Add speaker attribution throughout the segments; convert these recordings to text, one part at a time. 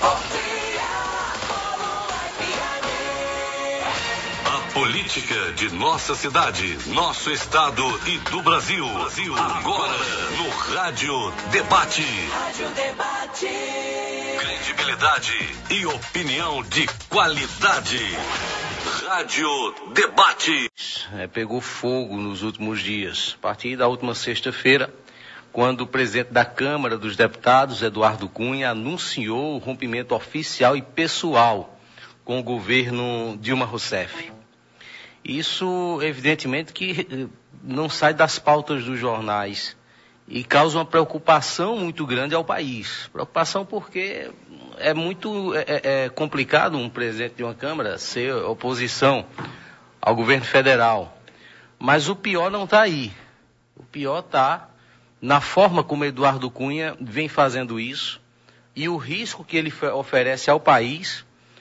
Speaker 1: A política de nossa cidade, nosso estado e do Brasil. Agora no Rádio Debate. Credibilidade e opinião de qualidade. Rádio Debate.
Speaker 2: Pegou fogo nos últimos dias. A partir da última sexta-feira, quando o presidente da Câmara dos Deputados, Eduardo Cunha, anunciou o rompimento oficial e pessoal com o governo Dilma Rousseff. Isso, evidentemente, que não sai das pautas dos jornais e causa uma preocupação muito grande ao país. Preocupação porque é muito complicado um presidente de uma Câmara ser oposição ao governo federal. Mas o pior não está aí. O pior está na forma como Eduardo Cunha vem fazendo isso e o risco que ele oferece ao país,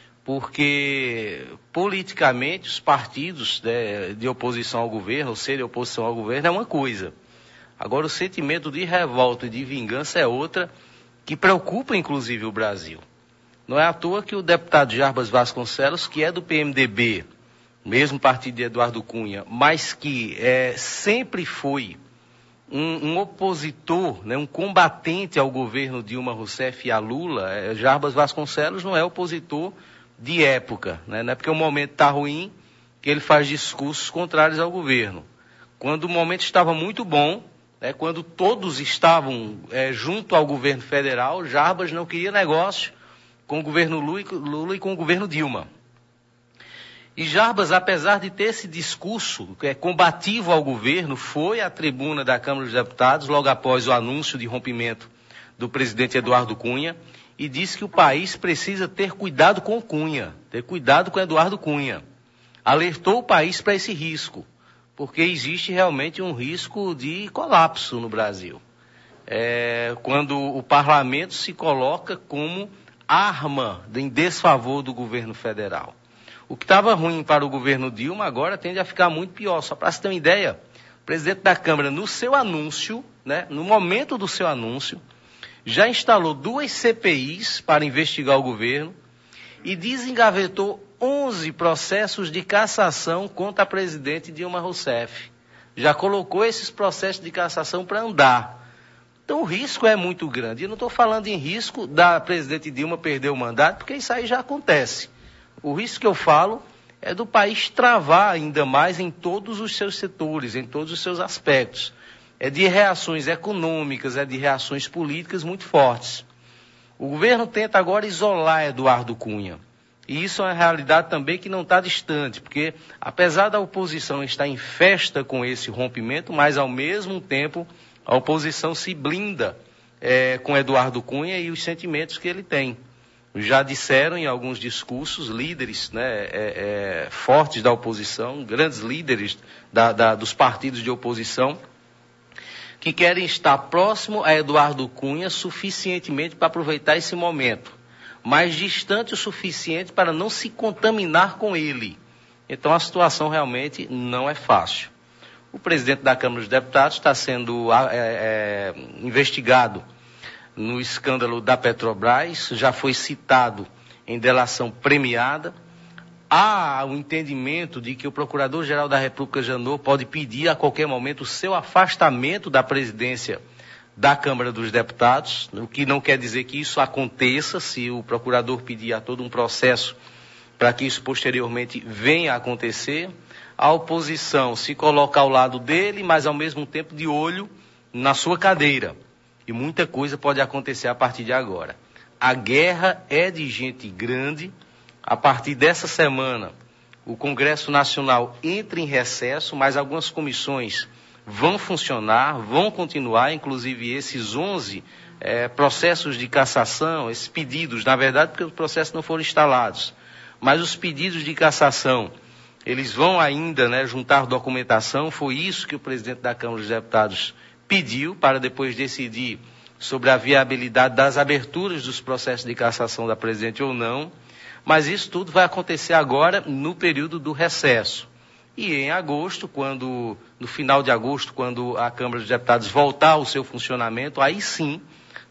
Speaker 2: porque politicamente os partidos de oposição ao governo, ou ser de oposição ao governo, é uma coisa. Agora o sentimento de revolta e de vingança é outra, que preocupa inclusive o Brasil. Não é à toa que o deputado Jarbas Vasconcelos, que é do PMDB, mesmo partido de Eduardo Cunha, mas que sempre foi um opositor, né, um combatente ao governo Dilma Rousseff e a Lula, Jarbas Vasconcelos não é opositor de época, né? Não é porque o momento está ruim que ele faz discursos contrários ao governo. Quando o momento estava muito bom, quando todos estavam junto ao governo federal, Jarbas não queria negócio com o governo Lula e com o governo Dilma. E Jarbas, apesar de ter esse discurso combativo ao governo, foi à tribuna da Câmara dos Deputados, logo após o anúncio de rompimento do presidente Eduardo Cunha, e disse que o país precisa ter cuidado com Cunha, ter cuidado com Eduardo Cunha. Alertou o país para esse risco, porque existe realmente um risco de colapso no Brasil. Quando o parlamento se coloca como arma em desfavor do governo federal. O que estava ruim para o governo Dilma agora tende a ficar muito pior. Só para você ter uma ideia, o presidente da Câmara, no seu anúncio, no momento do seu anúncio, já instalou 2 CPIs para investigar o governo e desengavetou 11 processos de cassação contra a presidente Dilma Rousseff. Já colocou esses processos de cassação para andar. Então o risco é muito grande. E não estou falando em risco da presidente Dilma perder o mandato, porque isso aí já acontece. O risco que eu falo é do país travar ainda mais em todos os seus setores, em todos os seus aspectos. É de reações econômicas, é de reações políticas muito fortes. O governo tenta agora isolar Eduardo Cunha. E isso é uma realidade também que não está distante, porque apesar da oposição estar em festa com esse rompimento, mas ao mesmo tempo a oposição se blinda com Eduardo Cunha e os sentimentos que ele tem. Já disseram em alguns discursos líderes fortes da oposição, grandes líderes dos partidos de oposição, que querem estar próximo a Eduardo Cunha suficientemente para aproveitar esse momento, mas distante o suficiente para não se contaminar com ele. Então a situação realmente não é fácil. O presidente da Câmara dos Deputados está sendo investigado no escândalo da Petrobras, já foi citado em delação premiada. Há o entendimento de que o Procurador-Geral da República, Janot, pode pedir a qualquer momento o seu afastamento da presidência da Câmara dos Deputados, o que não quer dizer que isso aconteça, se o procurador pedir a todo um processo para que isso posteriormente venha a acontecer. A oposição se coloca ao lado dele, mas ao mesmo tempo de olho na sua cadeira. E muita coisa pode acontecer a partir de agora. A guerra é de gente grande. A partir dessa semana, o Congresso Nacional entra em recesso, mas algumas comissões vão funcionar, vão continuar, inclusive esses 11 processos de cassação, esses pedidos, na verdade, porque os processos não foram instalados, mas os pedidos de cassação, eles vão ainda juntar documentação. Foi isso que o presidente da Câmara dos Deputados pediu, para depois decidir sobre a viabilidade das aberturas dos processos de cassação da presidente ou não. Mas isso tudo vai acontecer agora no período do recesso. E em agosto, no final de agosto, quando a Câmara dos Deputados voltar ao seu funcionamento, aí sim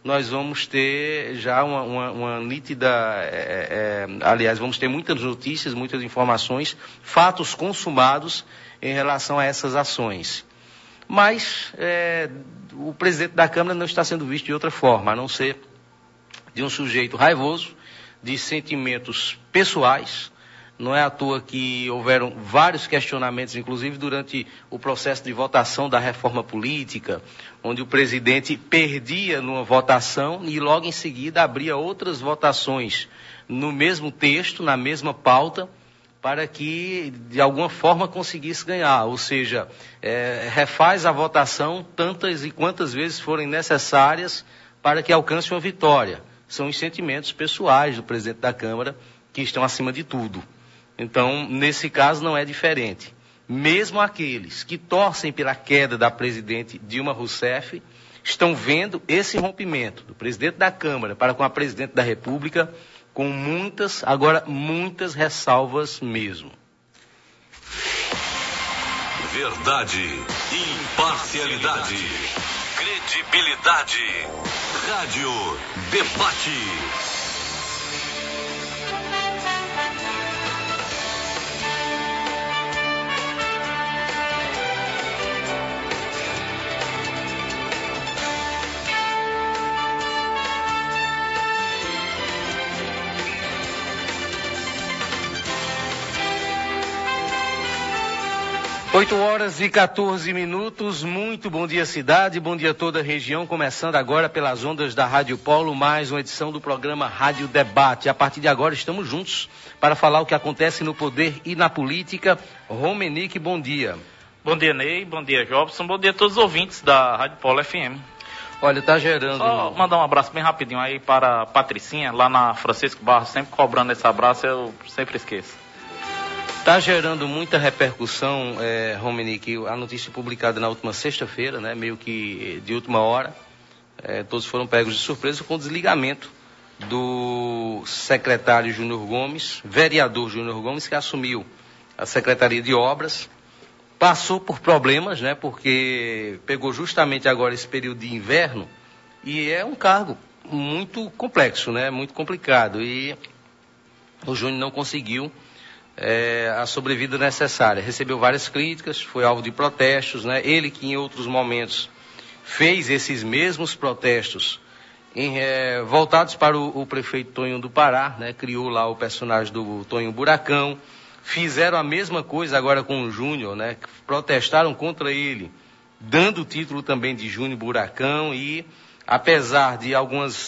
Speaker 2: nós vamos ter já uma nítida, aliás, vamos ter muitas notícias, muitas informações, fatos consumados em relação a essas ações. Mas o presidente da Câmara não está sendo visto de outra forma, a não ser de um sujeito raivoso, de sentimentos pessoais. Não é à toa que houveram vários questionamentos, inclusive durante o processo de votação da reforma política, onde o presidente perdia numa votação e logo em seguida abria outras votações no mesmo texto, na mesma pauta, para que de alguma forma conseguisse ganhar. Ou seja, refaz a votação tantas e quantas vezes forem necessárias para que alcance uma vitória. São os sentimentos pessoais do presidente da Câmara que estão acima de tudo. Então, nesse caso, não é diferente. Mesmo aqueles que torcem pela queda da presidente Dilma Rousseff estão vendo esse rompimento do presidente da Câmara para com a presidente da República com muitas, agora muitas ressalvas mesmo.
Speaker 1: Verdade, imparcialidade, credibilidade. Rádio Debate.
Speaker 2: 8h14, muito bom dia cidade, bom dia toda a região, começando agora pelas ondas da Rádio Polo, mais uma edição do programa Rádio Debate. A partir de agora estamos juntos para falar o que acontece no poder e na política. Romenick, bom dia.
Speaker 3: Bom dia, Ney, bom dia, Jobson, bom dia a todos os ouvintes da Rádio Polo FM.
Speaker 2: Olha, tá gerando...
Speaker 3: Só mandar um abraço bem rapidinho aí para a Patricinha, lá na Francisco Barros, sempre cobrando esse abraço, eu sempre esqueço.
Speaker 2: Está gerando muita repercussão, Romenick, a notícia publicada na última sexta-feira, né, meio que de última hora. Todos foram pegos de surpresa com o desligamento do secretário Júnior Gomes, vereador Júnior Gomes, que assumiu a Secretaria de Obras. Passou por problemas, né, porque pegou justamente agora esse período de inverno e é um cargo muito complexo, né, muito complicado. E o Júnior não conseguiu a sobrevida necessária. Recebeu várias críticas, foi alvo de protestos, né? Ele que em outros momentos fez esses mesmos protestos voltados para o prefeito Tonho do Pará, né? Criou lá o personagem do Tonho Buracão. Fizeram a mesma coisa agora com o Júnior, né? Protestaram contra ele, dando o título também de Júnior Buracão e, apesar de algumas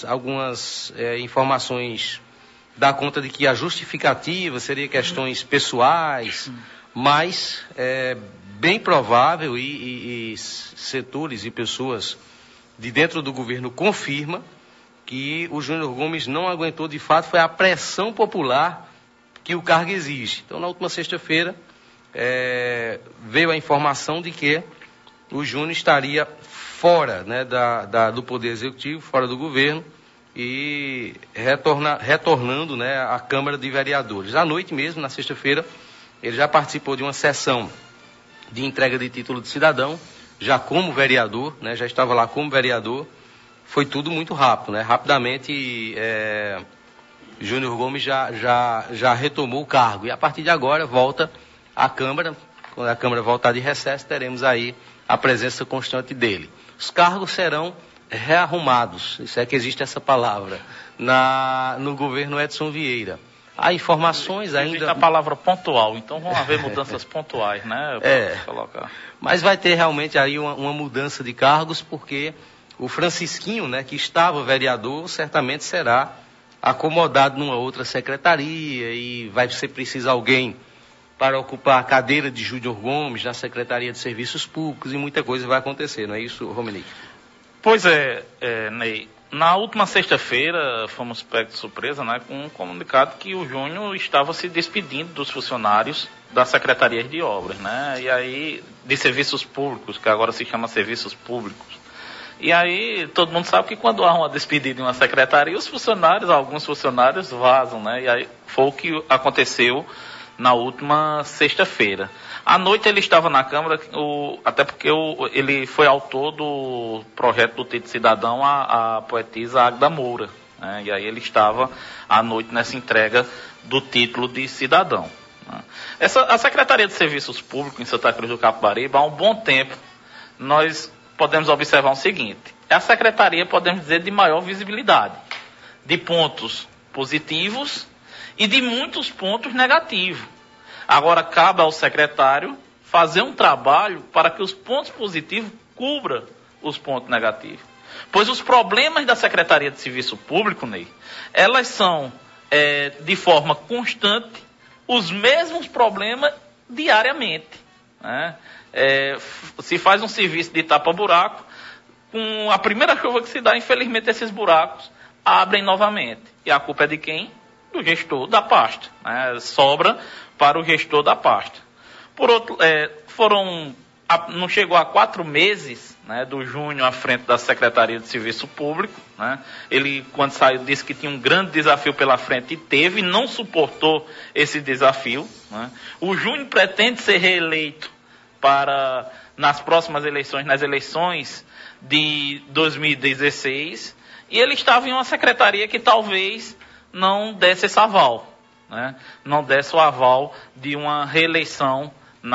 Speaker 2: informações dá conta de que a justificativa seria questões pessoais, mas é bem provável e setores e pessoas de dentro do governo confirmam que o Júnior Gomes não aguentou de fato, foi a pressão popular que o cargo exige. Então, na última sexta-feira, veio a informação de que o Júnior estaria fora, né, do Poder Executivo, fora do governo, e retornando, né, à Câmara de Vereadores. À noite mesmo, na sexta-feira, ele já participou de uma sessão de entrega de título de cidadão, já como vereador, né, já estava lá como vereador. Foi tudo muito rápido, né? Rapidamente, Júnior Gomes já retomou o cargo. E a partir de agora, volta à Câmara. Quando a Câmara voltar de recesso, teremos aí a presença constante dele. Os cargos serão rearrumados, isso é que existe essa palavra, no governo Edson Vieira. Há informações ainda...
Speaker 3: Existe a palavra pontual, então vão haver mudanças pontuais, né? Colocar.
Speaker 2: Mas vai ter realmente aí uma mudança de cargos, porque o Francisquinho, né, que estava vereador, certamente será acomodado numa outra secretaria e vai ser preciso alguém para ocupar a cadeira de Júnior Gomes na Secretaria de Serviços Públicos e muita coisa vai acontecer, não é isso, Romenick?
Speaker 3: Pois Ney, na última sexta-feira fomos pegos de surpresa, né, com um comunicado que o Júnior estava se despedindo dos funcionários da Secretaria de Obras, né, e aí de serviços públicos, que agora se chama serviços públicos. E aí todo mundo sabe que quando há uma despedida em uma secretaria, alguns funcionários vazam, né, e aí foi o que aconteceu na última sexta-feira. À noite ele estava na Câmara, até porque ele foi autor do projeto do título cidadão, a poetisa Agda Moura, né? E aí ele estava à noite nessa entrega do título de cidadão, né? A Secretaria de Serviços Públicos em Santa Cruz do Capibaribe, há um bom tempo, nós podemos observar o seguinte: é a secretaria, podemos dizer, de maior visibilidade, de pontos positivos e de muitos pontos negativos. Agora cabe ao secretário fazer um trabalho para que os pontos positivos cubram os pontos negativos. Pois os problemas da Secretaria de Serviço Público, Ney, elas são, de forma constante, os mesmos problemas diariamente, né? Se faz um serviço de tapa-buraco, com a primeira chuva que se dá, infelizmente, esses buracos abrem novamente. E a culpa é de quem? Do gestor da pasta, né? Sobra para o gestor da pasta. Por outro, não chegou a 4 meses, né, do Júnior à frente da Secretaria de Serviço Público, né? Ele, quando saiu, disse que tinha um grande desafio pela frente e teve, e não suportou esse desafio, né? O Júnior pretende ser reeleito nas próximas eleições, nas eleições de 2016, e ele estava em uma secretaria que talvez não desse esse aval, né? Não desse o aval de uma reeleição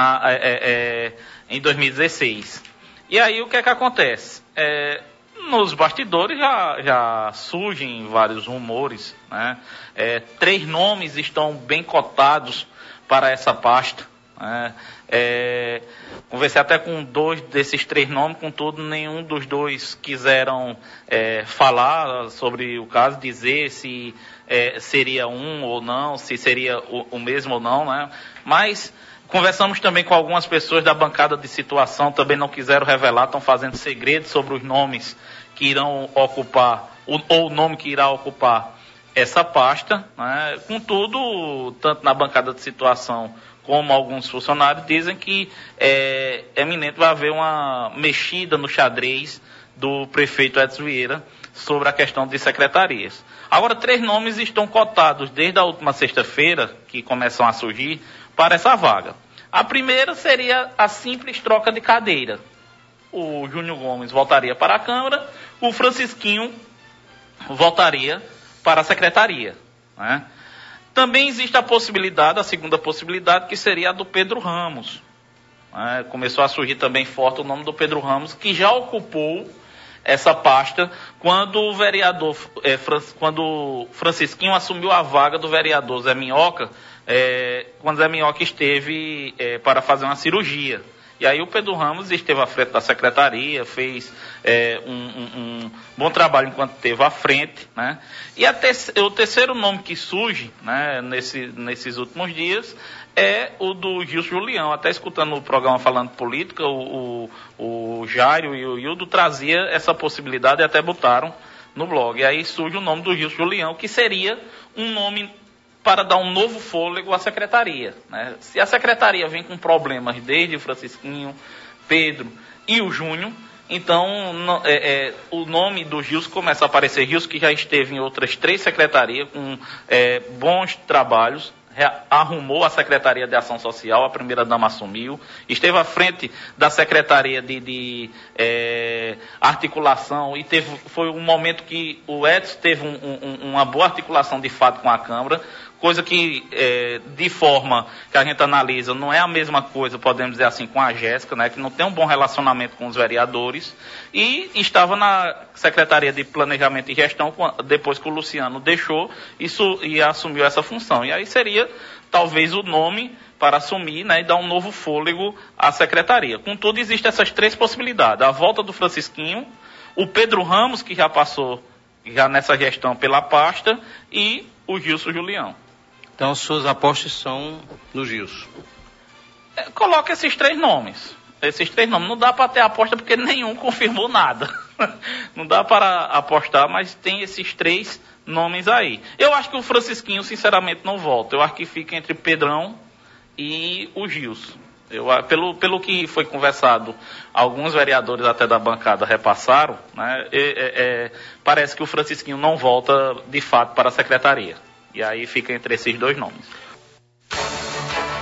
Speaker 3: em 2016. E aí o que é que acontece? Nos bastidores já surgem vários rumores, né? 3 nomes estão bem cotados para essa pasta, né? Conversei até com 2 desses 3 nomes, contudo nenhum dos 2 quiseram falar sobre o caso, dizer se seria um ou não, se seria o mesmo ou não, né? Mas conversamos também com algumas pessoas da bancada de situação, também não quiseram revelar, estão fazendo segredo sobre os nomes que irão ocupar, ou o nome que irá ocupar essa pasta, né? Contudo, tanto na bancada de situação como alguns funcionários dizem que é eminente, vai haver uma mexida no xadrez do prefeito Edson Vieira sobre a questão de secretarias. Agora, 3 nomes estão cotados desde a última sexta-feira, que começam a surgir, para essa vaga. A primeira seria a simples troca de cadeira. O Júnior Gomes voltaria para a Câmara, o Francisquinho voltaria para a secretaria, né? Também existe a segunda possibilidade, que seria a do Pedro Ramos, né? Começou a surgir também forte o nome do Pedro Ramos, que já ocupou essa pasta quando o vereador, quando Francisquinho assumiu a vaga do vereador Zé Minhoca, quando Zé Minhoca esteve para fazer uma cirurgia. E aí o Pedro Ramos esteve à frente da secretaria, fez um bom trabalho enquanto esteve à frente, né? E o terceiro nome que surge, né, nesses últimos dias é o do Gilson Julião. Até escutando o programa Falando Política, o Jairo e o Hildo trazia essa possibilidade e até botaram no blog. E aí surge o nome do Gilson Julião, que seria um nome para dar um novo fôlego à secretaria, né? Se a secretaria vem com problemas desde o Francisquinho, Pedro e o Júnior, então o nome do Gilson começa a aparecer. Gilson, que já esteve em outras 3 secretarias com bons trabalhos, arrumou a Secretaria de Ação Social, a primeira-dama assumiu, esteve à frente da Secretaria de Articulação, e foi um momento que o Edson teve uma boa articulação de fato com a Câmara, coisa que, de forma que a gente analisa, não é a mesma coisa, podemos dizer assim, com a Jéssica, né, que não tem um bom relacionamento com os vereadores, e estava na Secretaria de Planejamento e Gestão, depois que o Luciano deixou isso e assumiu essa função. E aí seria, talvez, o nome para assumir, né, e dar um novo fôlego à secretaria. Contudo, existem essas 3 possibilidades: a volta do Francisquinho, o Pedro Ramos, que já passou nessa gestão pela pasta, e o Gilson Julião.
Speaker 2: Então, suas apostas são no Gilson.
Speaker 3: Coloca esses 3 nomes. Esses 3 nomes. Não dá para ter aposta porque nenhum confirmou nada. Não dá para apostar, mas tem esses 3 nomes aí. Eu acho que o Francisquinho, sinceramente, não volta. Eu acho que fica entre Pedrão e o Gilson. Pelo que foi conversado, alguns vereadores até da bancada repassaram, né, parece que o Francisquinho não volta de fato para a secretaria. E aí fica entre esses 2 nomes.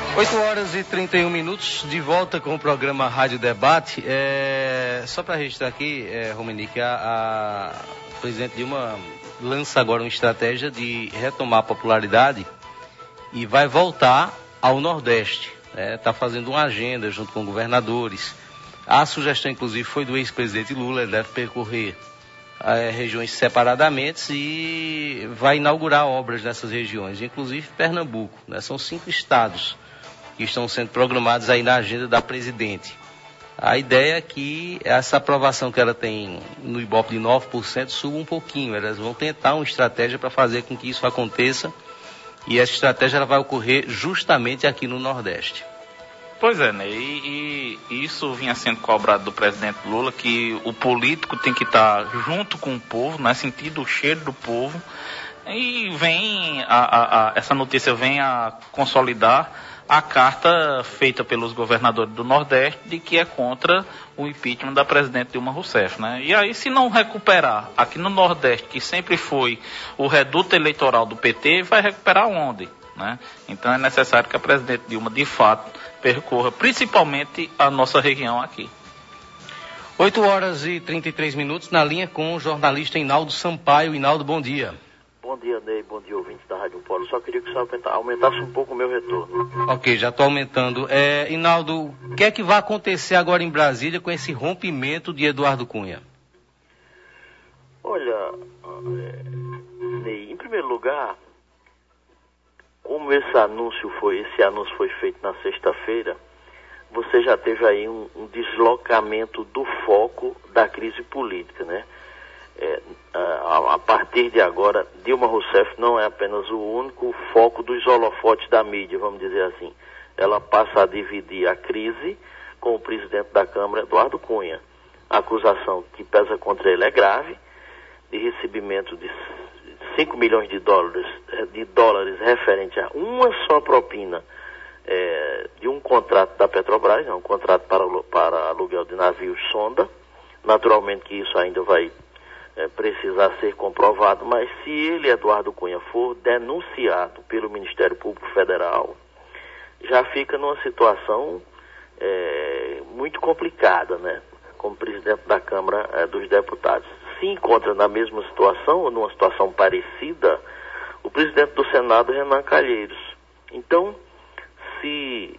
Speaker 2: 8h31, de volta com o programa Rádio Debate. Só para registrar aqui, Romenick, a presidente Dilma lança agora uma estratégia de retomar a popularidade e vai voltar ao Nordeste. Está fazendo uma agenda junto com governadores. A sugestão, inclusive, foi do ex-presidente Lula. Ele deve percorrer regiões separadamente e vai inaugurar obras nessas regiões, inclusive Pernambuco. São 5 estados que estão sendo programados aí na agenda da presidente. A ideia é que essa aprovação que ela tem no Ibope de 9% suba um pouquinho. Elas vão tentar uma estratégia para fazer com que isso aconteça, e essa estratégia ela vai ocorrer justamente aqui no Nordeste.
Speaker 3: Pois é, né? E isso vinha sendo cobrado do presidente Lula, que o político tem que estar junto com o povo, né? Sentir o cheiro do povo. E vem essa notícia vem a consolidar a carta feita pelos governadores do Nordeste de que é contra o impeachment da presidente Dilma Rousseff, né? E aí, se não recuperar aqui no Nordeste, que sempre foi o reduto eleitoral do PT, vai recuperar onde, né? Então é necessário que a presidente Dilma, de fato, percorra principalmente a nossa região aqui.
Speaker 2: 8h33, na linha com o jornalista Inaldo Sampaio. Inaldo, bom dia.
Speaker 4: Bom dia, Ney. Bom dia, ouvintes da Rádio Polo. Só queria que você aumentasse um pouco o meu retorno.
Speaker 2: Ok, já estou aumentando. Inaldo, o que é que vai acontecer agora em Brasília com esse rompimento de Eduardo Cunha?
Speaker 4: Olha, Ney, em primeiro lugar, como esse anúncio foi feito na sexta-feira, você já teve aí um deslocamento do foco da crise política, né? A partir de agora, Dilma Rousseff não é apenas o único foco dos holofotes da mídia, vamos dizer assim. Ela passa a dividir a crise com o presidente da Câmara, Eduardo Cunha. A acusação que pesa contra ele é grave, de recebimento de 5 milhões de dólares referente a uma só propina de um contrato da Petrobras, um contrato para aluguel de navios sonda. Naturalmente que isso ainda vai precisar ser comprovado, mas se ele, Eduardo Cunha, for denunciado pelo Ministério Público Federal, já fica numa situação muito complicada, né? Como presidente da Câmara dos Deputados. Se encontra na mesma situação, ou numa situação parecida, o presidente do Senado, Renan Calheiros. Então, se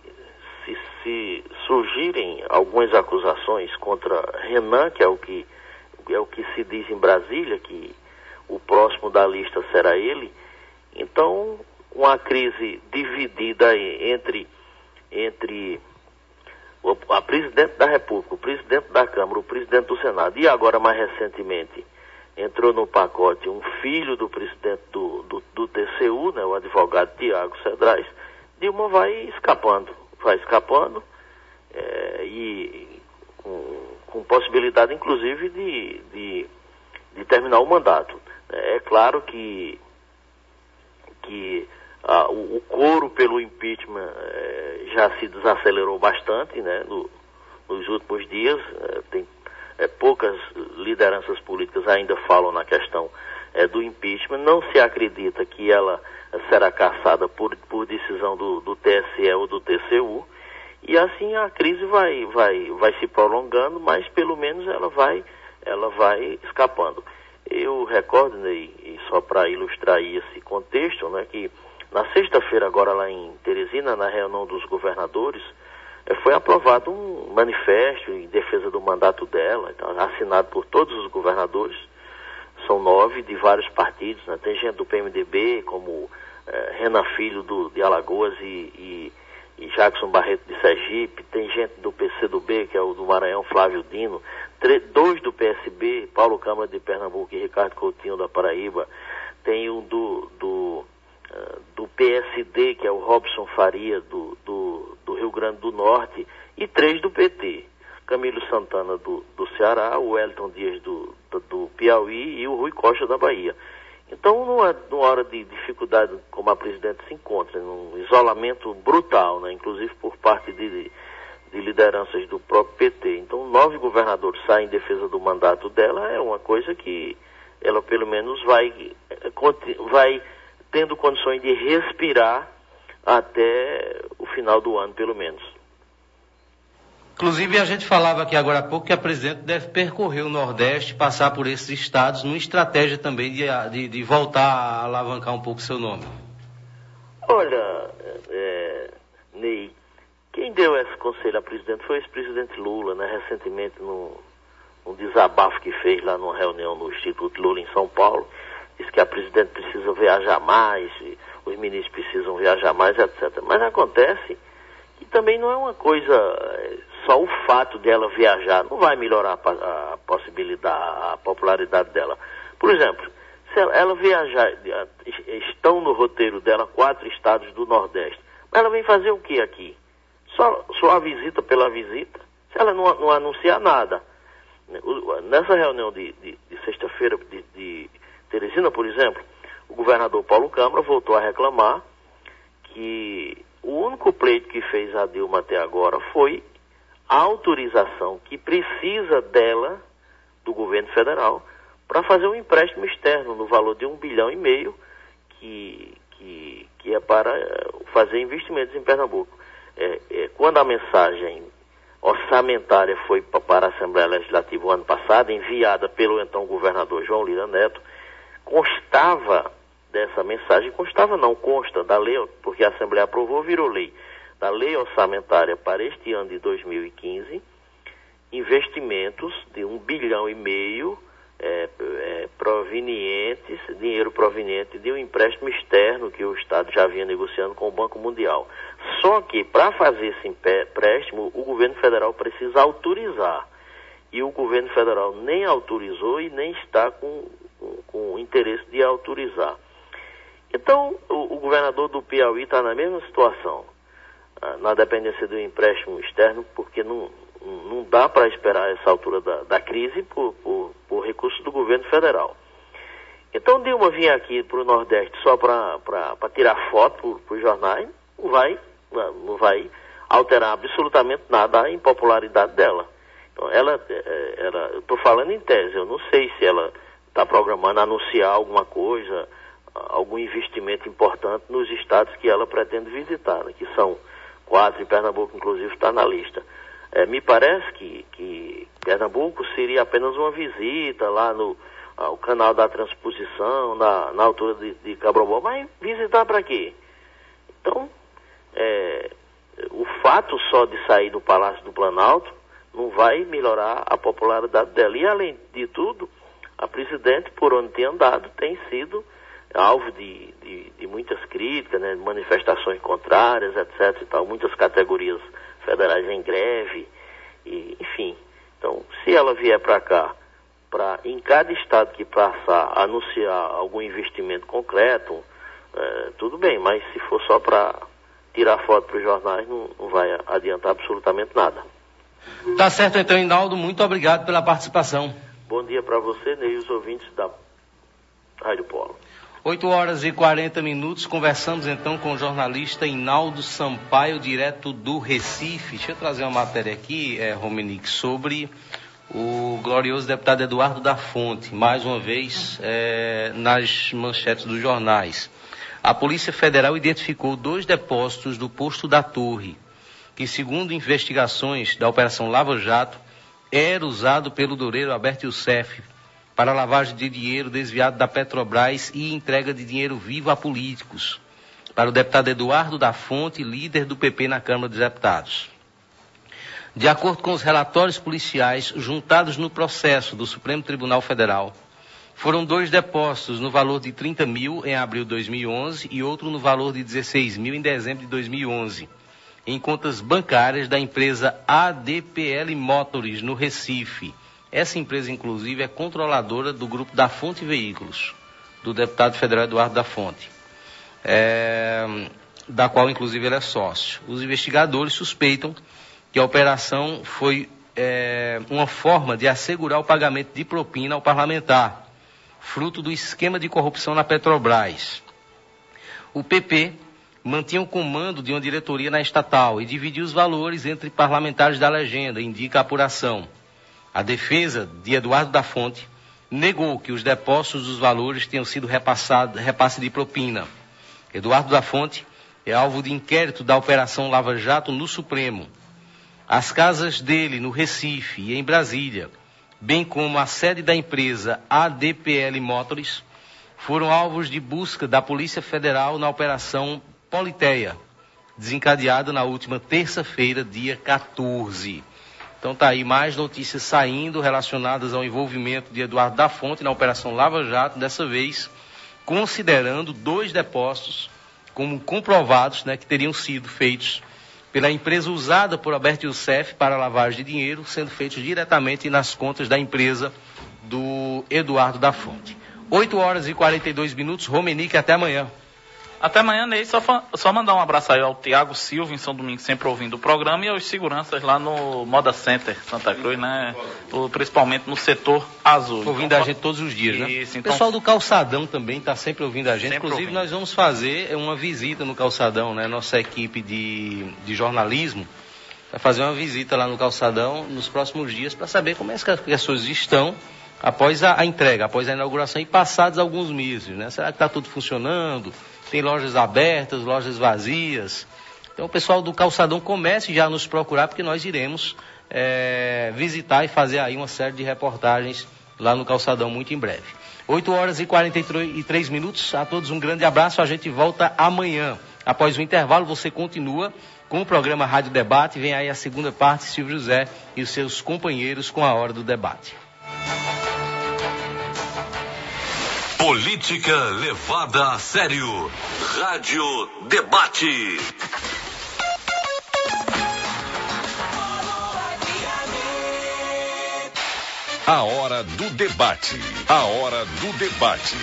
Speaker 4: surgirem algumas acusações contra Renan, que é o que se diz em Brasília, que o próximo da lista será ele, então uma crise dividida aí entre a presidente da República, o presidente da Câmara, o presidente do Senado, e agora mais recentemente entrou no pacote um filho do presidente do TCU, né, o advogado Tiago Cedrais. Dilma vai escapando e com possibilidade, inclusive, de terminar o mandato. É claro que o coro pelo impeachment já se desacelerou bastante, né, nos últimos dias. Poucas lideranças políticas ainda falam na questão do impeachment. Não se acredita que ela será cassada por decisão do TSE ou do TCU. E assim a crise vai se prolongando, mas pelo menos ela vai escapando. Eu recordo, Ney, e só para ilustrar esse contexto, né, que na sexta-feira, agora lá em Teresina, na reunião dos governadores, foi aprovado um manifesto em defesa do mandato dela, então, assinado por todos os governadores. São 9 de vários partidos, né? Tem gente do PMDB, como Renan Filho de Alagoas e Jackson Barreto de Sergipe. Tem gente do PCdoB, que é o do Maranhão, Flávio Dino. 2 do PSB, Paulo Câmara de Pernambuco e Ricardo Coutinho da Paraíba. Tem um do PSD, que é o Robson Faria do Rio Grande do Norte, e 3 do PT, Camilo Santana do Ceará, o Wellington Dias do Piauí e o Rui Costa da Bahia. Então, numa hora de dificuldade como a presidente se encontra, num isolamento brutal, né, inclusive por parte de lideranças do próprio PT. Então, 9 governadores saem em defesa do mandato dela, é uma coisa que ela pelo menos vai tendo condições de respirar até o final do ano, pelo menos.
Speaker 2: Inclusive, a gente falava aqui agora há pouco que a presidente deve percorrer o Nordeste, passar por esses estados, numa estratégia também de voltar a alavancar um pouco seu nome.
Speaker 4: Olha, Ney, quem deu esse conselho à presidente foi o ex-presidente Lula, né? Recentemente, num desabafo que fez lá numa reunião no Instituto Lula em São Paulo, disse que a presidente precisa viajar mais, os ministros precisam viajar mais, etc. Mas acontece que também não é uma coisa, só o fato dela viajar não vai melhorar a possibilidade, a popularidade dela. Por exemplo, se ela viajar, estão no roteiro dela 4 estados do Nordeste, mas ela vem fazer o que aqui? Só a visita pela visita, se ela não anunciar nada. Nessa reunião de sexta-feira de Teresina, por exemplo, o governador Paulo Câmara voltou a reclamar que o único pleito que fez a Dilma até agora foi a autorização que precisa dela, do governo federal, para fazer um empréstimo externo no valor de 1,5 bilhão, que é para fazer investimentos em Pernambuco. Quando a mensagem orçamentária foi para a Assembleia Legislativa o ano passado, enviada pelo então governador João Lira Neto, constava dessa mensagem, consta da lei, porque a Assembleia aprovou, virou lei, da lei orçamentária para este ano de 2015, investimentos de 1,5 bilhão, dinheiro proveniente de um empréstimo externo que o Estado já vinha negociando com o Banco Mundial. Só que, para fazer esse empréstimo, o governo federal precisa autorizar. E o governo federal nem autorizou e nem está com interesse de autorizar. Então, o governador do Piauí está na mesma situação, na dependência do empréstimo externo, porque não dá para esperar essa altura da crise por recursos do governo federal. Então, Dilma vir aqui para o Nordeste só para tirar foto para os jornais, não vai alterar absolutamente nada a impopularidade dela. Então, eu estou falando em tese, eu não sei se ela está programando anunciar alguma coisa, algum investimento importante nos estados que ela pretende visitar, né, que são 4, e Pernambuco, inclusive, está na lista. Me parece que Pernambuco seria apenas uma visita lá no canal da transposição, na altura de Cabrombó, mas visitar para quê? Então, o fato só de sair do Palácio do Planalto não vai melhorar a popularidade dela. E, além de tudo, a presidente, por onde tem andado, tem sido alvo de muitas críticas, né, de manifestações contrárias, etc. e tal, muitas categorias federais em greve, enfim. Então, se ela vier para cá, em cada estado que passar, anunciar algum investimento concreto, tudo bem, mas se for só para tirar foto para os jornais, não vai adiantar absolutamente nada.
Speaker 2: Tá certo, então, Hinaldo, muito obrigado pela participação.
Speaker 4: Bom dia para você, Ney, e os ouvintes da Rádio Polo.
Speaker 2: 8h40, conversamos então com o jornalista Hinaldo Sampaio, direto do Recife. Deixa eu trazer uma matéria aqui, Romenick, sobre o glorioso deputado Eduardo da Fonte, mais uma vez nas manchetes dos jornais. A Polícia Federal identificou 2 depósitos do posto da Torre, que, segundo investigações da Operação Lava Jato, era usado pelo doureiro Alberto Youssef para lavagem de dinheiro desviado da Petrobras e entrega de dinheiro vivo a políticos, para o deputado Eduardo da Fonte, líder do PP na Câmara dos Deputados. De acordo com os relatórios policiais juntados no processo do Supremo Tribunal Federal, foram 2 depósitos no valor de 30 mil em abril de 2011 e outro no valor de 16 mil em dezembro de 2011, em contas bancárias da empresa ADPL Motors, no Recife. Essa empresa, inclusive, é controladora do grupo da Fonte Veículos, do deputado federal Eduardo da Fonte, da qual, inclusive, ele é sócio. Os investigadores suspeitam que a operação foi uma forma de assegurar o pagamento de propina ao parlamentar, fruto do esquema de corrupção na Petrobras. O PP mantinha o comando de uma diretoria na estatal e dividia os valores entre parlamentares da legenda, indica a apuração. A defesa de Eduardo da Fonte negou que os depósitos dos valores tenham sido repasse de propina. Eduardo da Fonte é alvo de inquérito da Operação Lava Jato no Supremo. As casas dele no Recife e em Brasília, bem como a sede da empresa ADPL Motors, foram alvos de busca da Polícia Federal na Operação Politeia, desencadeada na última terça-feira, dia 14. Então tá aí mais notícias saindo relacionadas ao envolvimento de Eduardo da Fonte na Operação Lava Jato, dessa vez considerando 2 depósitos como comprovados, né, que teriam sido feitos pela empresa usada por Alberto Youssef para lavagem de dinheiro, sendo feitos diretamente nas contas da empresa do Eduardo da Fonte. 8h42, Romenique, até amanhã.
Speaker 3: Até amanhã, Ney. Só mandar um abraço aí ao Tiago Silva, em São Domingos, sempre ouvindo o programa, e aos seguranças lá no Moda Center, Santa Cruz, né? Principalmente no setor azul.
Speaker 2: Ouvindo a gente todos os dias, né?
Speaker 3: Isso,
Speaker 2: então... O pessoal do Calçadão também está sempre ouvindo a gente. Inclusive, nós vamos fazer uma visita no Calçadão, né? Nossa equipe de jornalismo vai fazer uma visita lá no Calçadão nos próximos dias para saber como é que as coisas estão após a entrega, após a inauguração e passados alguns meses, né? Será que está tudo funcionando? Tem lojas abertas, lojas vazias. Então o pessoal do Calçadão comece já a nos procurar, porque nós iremos visitar e fazer aí uma série de reportagens lá no Calçadão muito em breve. 8h43, a todos um grande abraço, a gente volta amanhã. Após o intervalo, você continua com o programa Rádio Debate, vem aí a segunda parte, Silvio José e os seus companheiros com a Hora do Debate.
Speaker 1: Política levada a sério. Rádio Debate. A hora do debate. A hora do debate.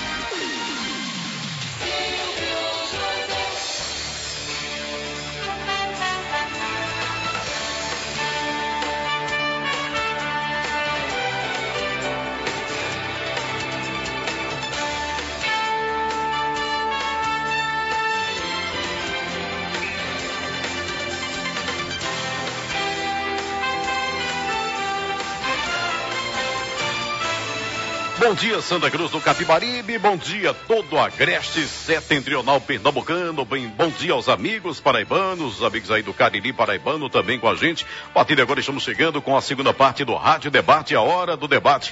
Speaker 1: Bom dia, Santa Cruz do Capibaribe, bom dia todo o agreste setentrional pernambucano, bom dia aos amigos paraibanos, os amigos aí do Cariri paraibano também com a gente. A partir de agora estamos chegando com a segunda parte do Rádio Debate, a Hora do Debate,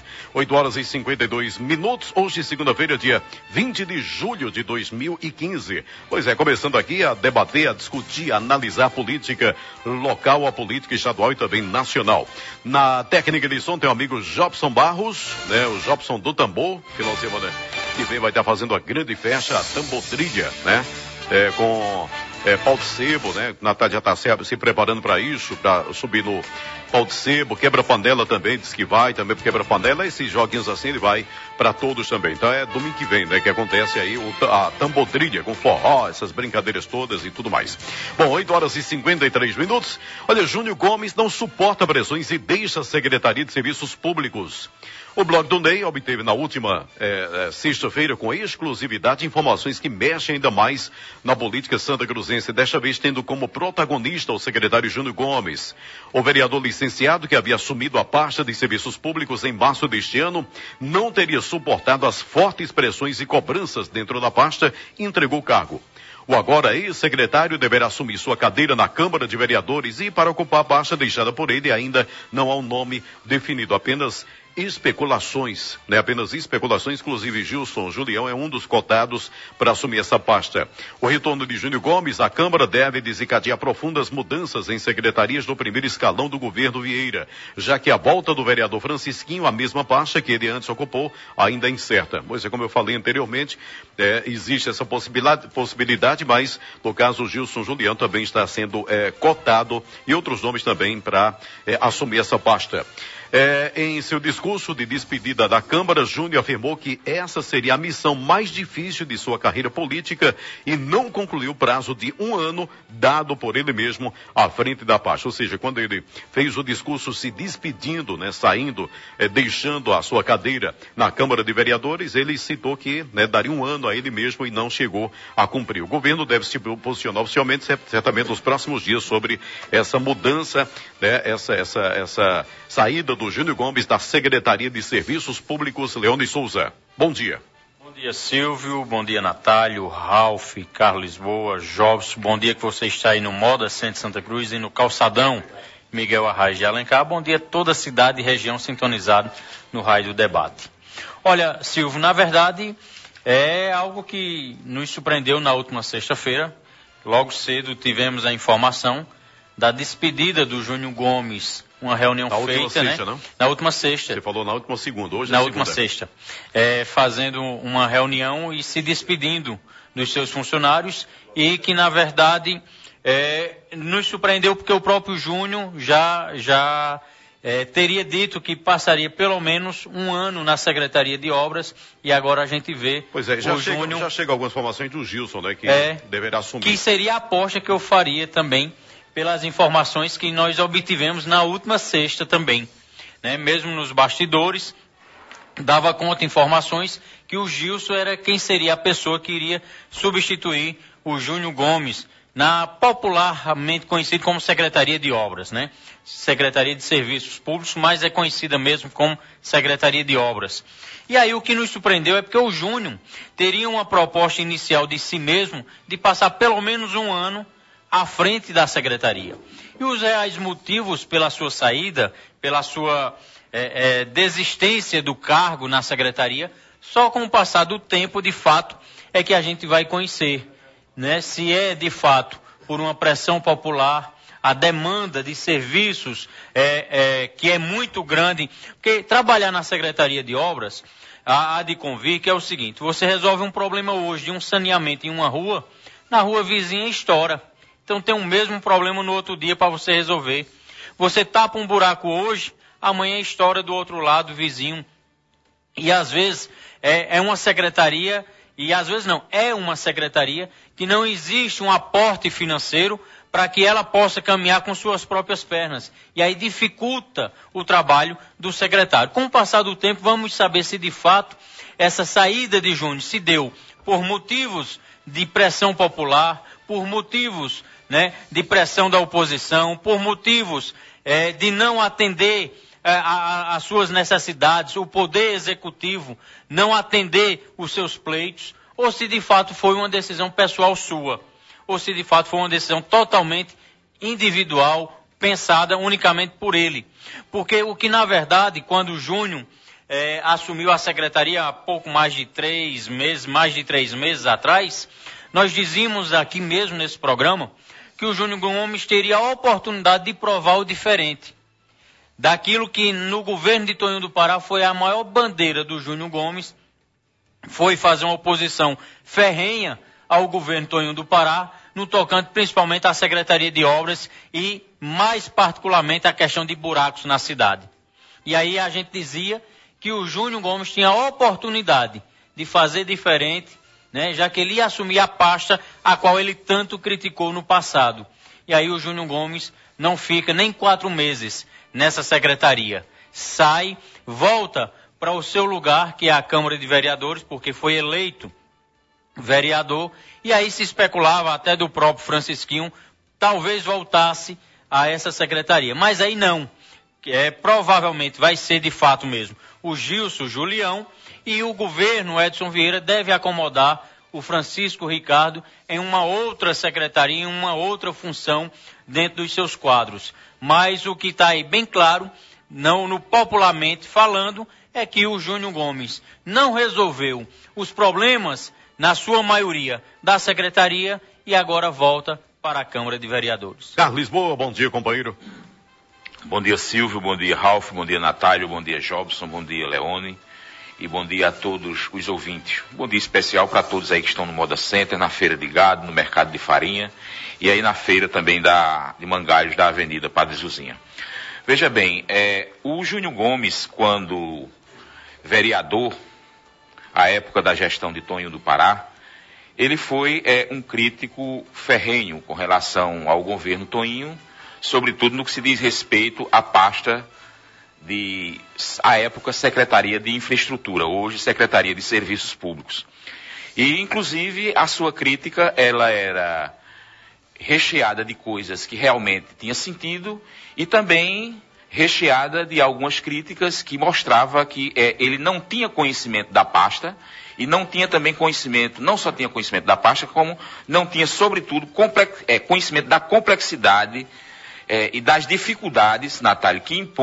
Speaker 1: 8h52, hoje segunda-feira, dia 20 de julho de 2015. Pois é, começando aqui a debater, a discutir, a analisar a política local, a política estadual e também nacional. Na técnica de som tem o amigo Jobson Barros, né, o Jobson do Tambor, final de semana que vem vai estar fazendo a grande festa, a Tambotrilha, né? Com pau de sebo, né? Natália já está se preparando para isso, para subir no pau de sebo, quebra-panela também, diz que vai também pro quebra-panela, esses joguinhos assim ele vai para todos também. Então é domingo que vem, né? Que acontece aí a Tambotrilha com forró, essas brincadeiras todas e tudo mais. Bom, 8h53. Olha, Júnior Gomes não suporta pressões e deixa a Secretaria de Serviços Públicos. O blog do Ney obteve na última sexta-feira, com exclusividade, informações que mexem ainda mais na política santacruzense, desta vez tendo como protagonista o secretário Júnior Gomes. O vereador licenciado, que havia assumido a pasta de serviços públicos em março deste ano, não teria suportado as fortes pressões e cobranças dentro da pasta e entregou o cargo. O agora ex-secretário deverá assumir sua cadeira na Câmara de Vereadores e, para ocupar a pasta deixada por ele, ainda não há um nome definido, apenas especulações, né? Apenas especulações, inclusive Gilson Julião é um dos cotados para assumir essa pasta. O retorno de Júnior Gomes à Câmara deve desencadear profundas mudanças em secretarias do primeiro escalão do governo Vieira, já que a volta do vereador Francisquinho, a mesma pasta que ele antes ocupou, ainda é incerta. Pois é, como eu falei anteriormente, existe essa possibilidade, mas no caso o Gilson Julião também está sendo cotado e outros nomes também para assumir essa pasta. Em seu discurso de despedida da Câmara, Júnior afirmou que essa seria a missão mais difícil de sua carreira política e não concluiu o prazo de 1 ano dado por ele mesmo à frente da pasta. Ou seja, quando ele fez o discurso se despedindo, né, saindo, deixando a sua cadeira na Câmara de Vereadores, ele citou que daria 1 ano a ele mesmo e não chegou a cumprir. O governo deve se posicionar oficialmente, certamente nos próximos dias, sobre essa mudança, né, essa saída do Júnior Gomes da Secretaria de Serviços Públicos. Leone Souza, bom dia.
Speaker 5: Bom dia, Silvio. Bom dia, Natálio, Ralf, Carlos Lisboa, Jobson. Bom dia que você está aí no Moda Centro Santa Cruz e no Calçadão Miguel Arraes de Alencar. Bom dia a toda a cidade e região sintonizado no Raio do Debate. Olha, Silvio, na verdade é algo que nos surpreendeu na última sexta-feira. Logo cedo tivemos a informação da despedida do Júnior Gomes, uma reunião
Speaker 1: na
Speaker 5: feita,
Speaker 1: última sexta,
Speaker 5: né?
Speaker 1: Não?
Speaker 5: Na última sexta.
Speaker 1: Você falou na última segunda, hoje
Speaker 5: na
Speaker 1: é
Speaker 5: última
Speaker 1: segunda.
Speaker 5: Sexta. Fazendo uma reunião e se despedindo dos seus funcionários e que, na verdade, nos surpreendeu porque o próprio Júnior já teria dito que passaria pelo menos um ano na Secretaria de Obras e agora a gente vê
Speaker 1: já chega algumas informações do Gilson, né, que deverá assumir.
Speaker 5: Que seria a aposta que eu faria também pelas informações que nós obtivemos na última sexta também, né? Mesmo nos bastidores, dava conta informações que o Gilson era quem seria a pessoa que iria substituir o Júnior Gomes, popularmente conhecido como Secretaria de Obras, né? Secretaria de Serviços Públicos, mas é conhecida mesmo como Secretaria de Obras. E aí o que nos surpreendeu é porque o Júnior teria uma proposta inicial de si mesmo de passar pelo menos um ano à frente da secretaria. E os reais motivos pela sua saída, pela sua desistência do cargo na secretaria, só com o passar do tempo, de fato, é que a gente vai conhecer, né? Se é, de fato, por uma pressão popular, a demanda de serviços que é muito grande, porque trabalhar na Secretaria de Obras, há de convir que é o seguinte: você resolve um problema hoje de um saneamento em uma rua, na rua vizinha estoura. Então tem o mesmo problema no outro dia para você resolver. Você tapa um buraco hoje, amanhã estoura do outro lado, vizinho. E às vezes é uma secretaria, e às vezes não, é uma secretaria que não existe um aporte financeiro para que ela possa caminhar com suas próprias pernas. E aí dificulta o trabalho do secretário. Com o passar do tempo, vamos saber se de fato essa saída de Júnior se deu por motivos de pressão popular, por motivos, né, de pressão da oposição, por motivos de não atender às suas necessidades, o poder executivo não atender os seus pleitos, ou se de fato foi uma decisão pessoal sua, ou se de fato foi uma decisão totalmente individual, pensada unicamente por ele. Porque o que na verdade, quando o Júnior assumiu a secretaria há pouco mais de 3 meses atrás, nós dizíamos aqui mesmo nesse programa que o Júnior Gomes teria a oportunidade de provar o diferente. Daquilo que no governo de Tonho do Pará foi a maior bandeira do Júnior Gomes, foi fazer uma oposição ferrenha ao governo Tonho do Pará, no tocante principalmente à Secretaria de Obras e mais particularmente à questão de buracos na cidade. E aí a gente dizia que o Júnior Gomes tinha a oportunidade de fazer diferente, né, já que ele ia assumir a pasta a qual ele tanto criticou no passado. E aí o Júnior Gomes não fica nem 4 meses nessa secretaria. Sai, volta para o seu lugar, que é a Câmara de Vereadores, porque foi eleito vereador, e aí se especulava até do próprio Francisquinho, talvez voltasse a essa secretaria. Mas aí não. Provavelmente vai ser de fato mesmo o Gilson Julião, e o governo Edson Vieira deve acomodar o Francisco Ricardo em uma outra secretaria, em uma outra função dentro dos seus quadros. Mas o que está aí bem claro, popularmente falando, é que o Júnior Gomes não resolveu os problemas, na sua maioria, da secretaria e agora volta para a Câmara de Vereadores.
Speaker 1: Carlos Lisboa, bom dia, companheiro.
Speaker 6: Bom dia, Silvio, bom dia, Ralf, bom dia, Natálio, bom dia, Jobson, bom dia, Leone, e bom dia a todos os ouvintes. Bom dia especial para todos aí que estão no Moda Center, na feira de gado, no mercado de farinha, e aí na feira também de Mangalhos, da Avenida Padre Zuzinha. Veja bem, o Júnior Gomes, quando vereador, à época da gestão de Tonho do Pará, ele foi um crítico ferrenho com relação ao governo Toinho, sobretudo no que se diz respeito à pasta à época, Secretaria de Infraestrutura, hoje Secretaria de Serviços Públicos. E, inclusive, a sua crítica, ela era recheada de coisas que realmente tinha sentido e também recheada de algumas críticas que mostrava que ele não tinha conhecimento da pasta e não tinha também conhecimento, não só tinha conhecimento da pasta, como não tinha, sobretudo, conhecimento da complexidade e das dificuldades, Natália,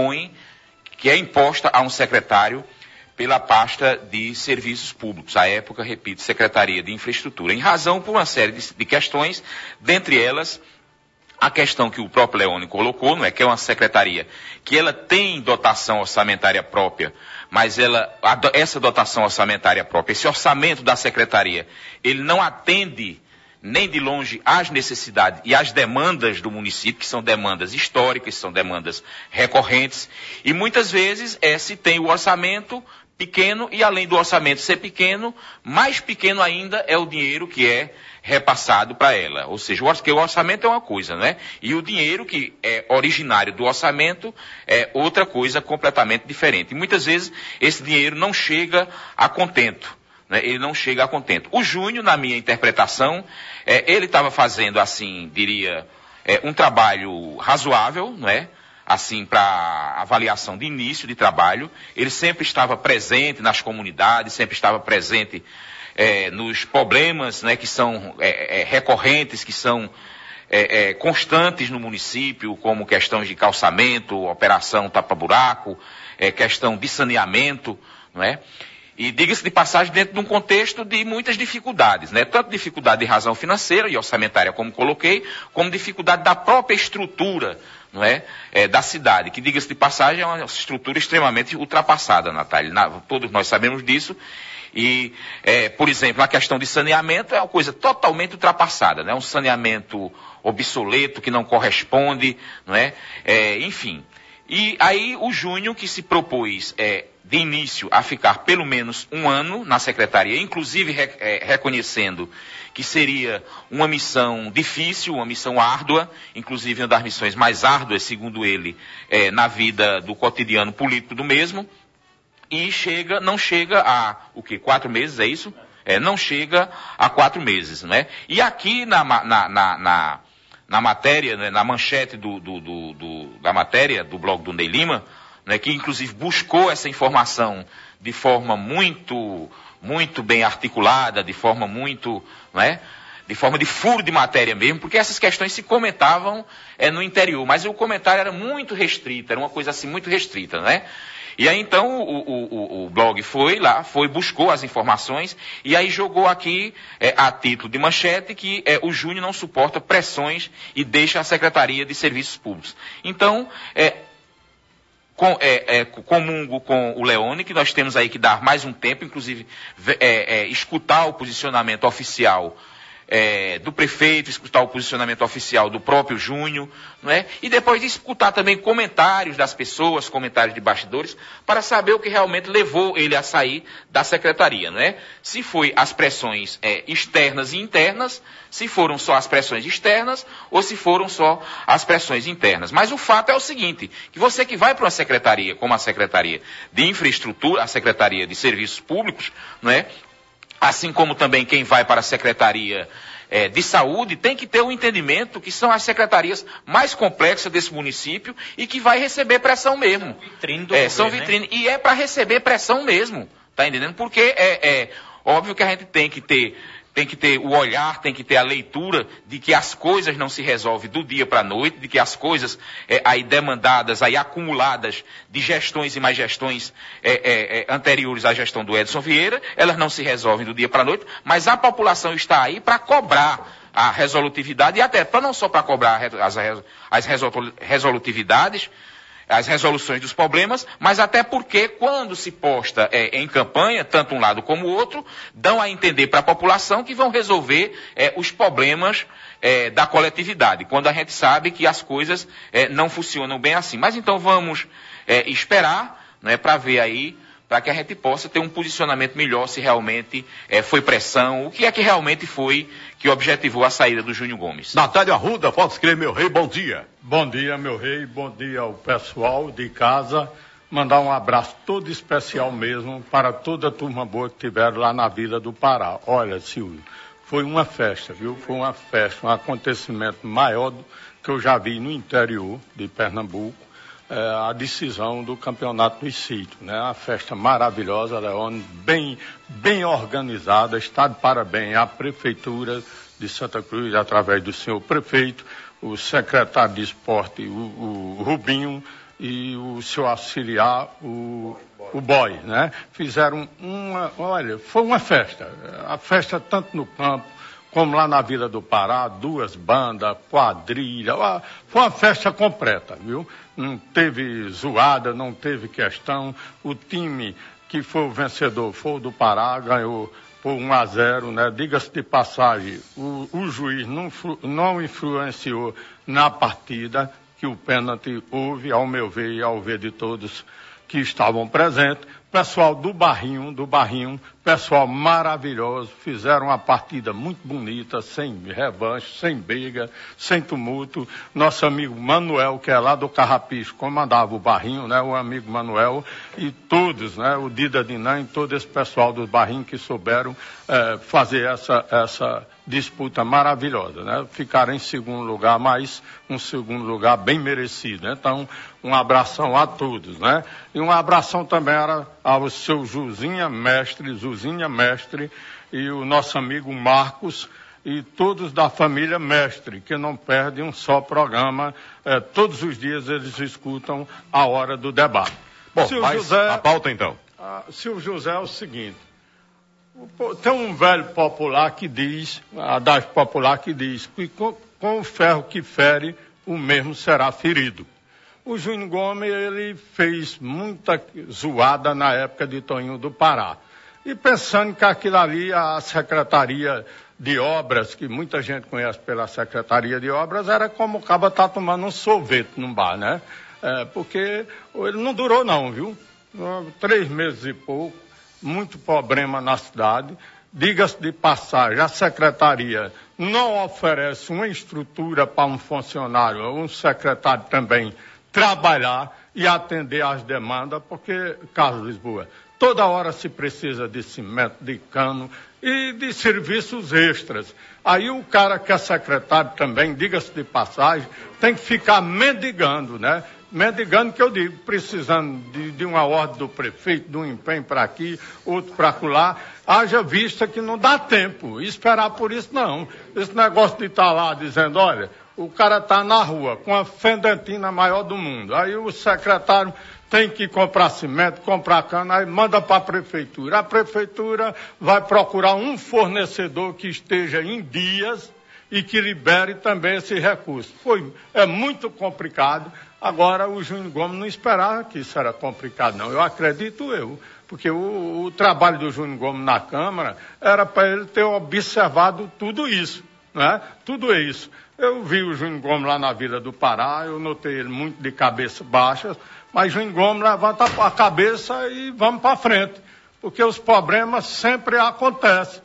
Speaker 6: que é imposta a um secretário pela pasta de serviços públicos, à época, repito, Secretaria de Infraestrutura, em razão por uma série de questões, dentre elas a questão que o próprio Leone colocou, não é, que é uma secretaria que ela tem dotação orçamentária própria, mas essa dotação orçamentária própria, esse orçamento da secretaria, ele não atende nem de longe às necessidades e às demandas do município, que são demandas históricas, são demandas recorrentes, e muitas vezes se tem o orçamento pequeno, e além do orçamento ser pequeno, mais pequeno ainda é o dinheiro que é repassado para ela. Ou seja, o orçamento é uma coisa, né? E o dinheiro que é originário do orçamento é outra coisa completamente diferente. E muitas vezes esse dinheiro não chega a contento, né? Ele não chega a contento. O Júnior, na minha interpretação, ele estava fazendo, assim, diria, um trabalho razoável, não é? Assim, para avaliação de início de trabalho. Ele sempre estava presente nas comunidades, sempre estava presente nos problemas, né, que são recorrentes, que são constantes no município, como questões de calçamento, operação tapa-buraco, questão de saneamento, não é? E diga-se de passagem, dentro de um contexto de muitas dificuldades, né? Tanto dificuldade de razão financeira e orçamentária, como coloquei, como dificuldade da própria estrutura, não é? Da cidade, que, diga-se de passagem, é uma estrutura extremamente ultrapassada, Natália. Todos nós sabemos disso. E, por exemplo, a questão de saneamento é uma coisa totalmente ultrapassada, né? Um saneamento obsoleto, que não corresponde, não é? Enfim. E aí o Júnior, que se propôs de início a ficar pelo menos um ano na secretaria, inclusive reconhecendo que seria uma missão difícil, uma missão árdua, inclusive uma das missões mais árduas, segundo ele, na vida do cotidiano político do mesmo, e não chega a, 4 meses, é isso? Não chega a 4 meses, né? E aqui na matéria, né, na manchete da matéria do blog do Ney Lima, né, que inclusive buscou essa informação de forma muito bem articulada, de forma muito, né, de forma de furo de matéria mesmo, porque essas questões se comentavam no interior, mas o comentário era muito restrito, era uma coisa assim muito restrita, né? E aí então o blog buscou as informações e aí jogou aqui a título de manchete que o Júnior não suporta pressões e deixa a Secretaria de Serviços Públicos. Então, comungo com o Leone, que nós temos aí que dar mais um tempo, inclusive escutar o posicionamento oficial do prefeito, escutar o posicionamento oficial do próprio Júnior, não é? E depois de escutar também comentários das pessoas, comentários de bastidores, para saber o que realmente levou ele a sair da secretaria, não é? Se foi as pressões externas e internas, se foram só as pressões externas ou se foram só as pressões internas. Mas o fato é o seguinte, que você que vai para uma secretaria, como a Secretaria de Infraestrutura, a Secretaria de Serviços Públicos, não é? Assim como também quem vai para a Secretaria de Saúde, tem que ter o entendimento que são as secretarias mais complexas desse município e que vai receber pressão mesmo. São vitrine. E é para receber pressão mesmo, tá entendendo? Porque é óbvio que a gente tem que ter o olhar, tem que ter a leitura de que as coisas não se resolvem do dia para a noite, de que as coisas aí demandadas, aí acumuladas de gestões e mais gestões anteriores à gestão do Edson Vieira, elas não se resolvem do dia para a noite, mas a população está aí para cobrar a resolutividade e até não só para cobrar as resolutividades, as resoluções dos problemas, mas até porque quando se posta em campanha, tanto um lado como o outro, dão a entender para a população que vão resolver os problemas da coletividade, quando a gente sabe que as coisas não funcionam bem assim. Mas então vamos esperar, né, para ver aí, para que a gente possa ter um posicionamento melhor se realmente foi pressão, o que é que realmente foi que objetivou a saída do Júnior Gomes.
Speaker 1: Natália Arruda, pode escrever, meu rei, bom dia.
Speaker 7: Bom dia, meu rei, bom dia ao pessoal de casa. Mandar um abraço todo especial mesmo para toda a turma boa que tiveram lá na Vila do Pará. Olha, Silvio, foi uma festa, viu? Foi uma festa, um acontecimento maior que eu já vi no interior de Pernambuco. a decisão do campeonato dos sítios, né? Uma festa maravilhosa, Leone, bem organizada. Está de parabéns à Prefeitura de Santa Cruz, através do senhor prefeito, o secretário de esporte, o Rubinho, e o seu auxiliar, o Boy, né? Fizeram foi uma festa. A festa tanto no campo, como lá na Vila do Pará, 2 bandas, quadrilha, foi uma festa completa, viu? Não teve zoada, não teve questão. O time que foi o vencedor foi o do Pará, ganhou por 1-0, né? Diga-se de passagem, o juiz não influenciou na partida, que o pênalti houve, ao meu ver e ao ver de todos que estavam presentes. Pessoal do Barrinho, pessoal maravilhoso, fizeram uma partida muito bonita, sem revanche, sem briga, sem tumulto. Nosso amigo Manuel, que é lá do Carrapicho, comandava o Barrinho, né? O amigo Manuel e todos, né? O Dida Dinan e todo esse pessoal do Barrinho que souberam fazer essa disputa maravilhosa, né? Ficaram em segundo lugar, mas um segundo lugar bem merecido, né? Então, um abração a todos, né? E um abração também ao seu Zuzinha Mestre e o nosso amigo Marcos e todos da família Mestre, que não perdem um só programa. Todos os dias eles escutam a hora do debate.
Speaker 1: Bom, mas a pauta então.
Speaker 7: Silvio José é o seguinte. Tem um velho popular que diz, adágio popular que diz, que com o ferro que fere, o mesmo será ferido. O Júnior Gomes, ele fez muita zoada na época de Toninho do Pará. E pensando que aquilo ali, a Secretaria de Obras, que muita gente conhece pela Secretaria de Obras, era como o cabo tá tomando um sorvete num bar, né? Porque ele não durou não, viu? 3 meses e pouco. Muito problema na cidade. Diga-se de passagem, a secretaria não oferece uma estrutura para um funcionário ou um secretário também trabalhar e atender às demandas, porque, Carlos Lisboa, toda hora se precisa de cimento, de cano e de serviços extras. Aí o cara que é secretário também, diga-se de passagem, tem que ficar mendigando, né? Mendigando, que eu digo, precisando de uma ordem do prefeito, de um empenho para aqui, outro para acolá, haja vista que não dá tempo. Esperar por isso, não. Esse negócio de estar lá dizendo, olha, o cara está na rua com a fendentina maior do mundo. Aí o secretário tem que comprar cimento, comprar cana, aí manda para a prefeitura. A prefeitura vai procurar um fornecedor que esteja em dias e que libere também esse recurso. É muito complicado. Agora, o Júnior Gomes não esperava que isso era complicado, não. Eu acredito porque o trabalho do Júnior Gomes na Câmara era para ele ter observado tudo isso, né? Tudo isso. Eu vi o Júnior Gomes lá na Vila do Pará, eu notei ele muito de cabeça baixa, mas Júnior Gomes levanta a cabeça e vamos para frente, porque os problemas sempre acontecem.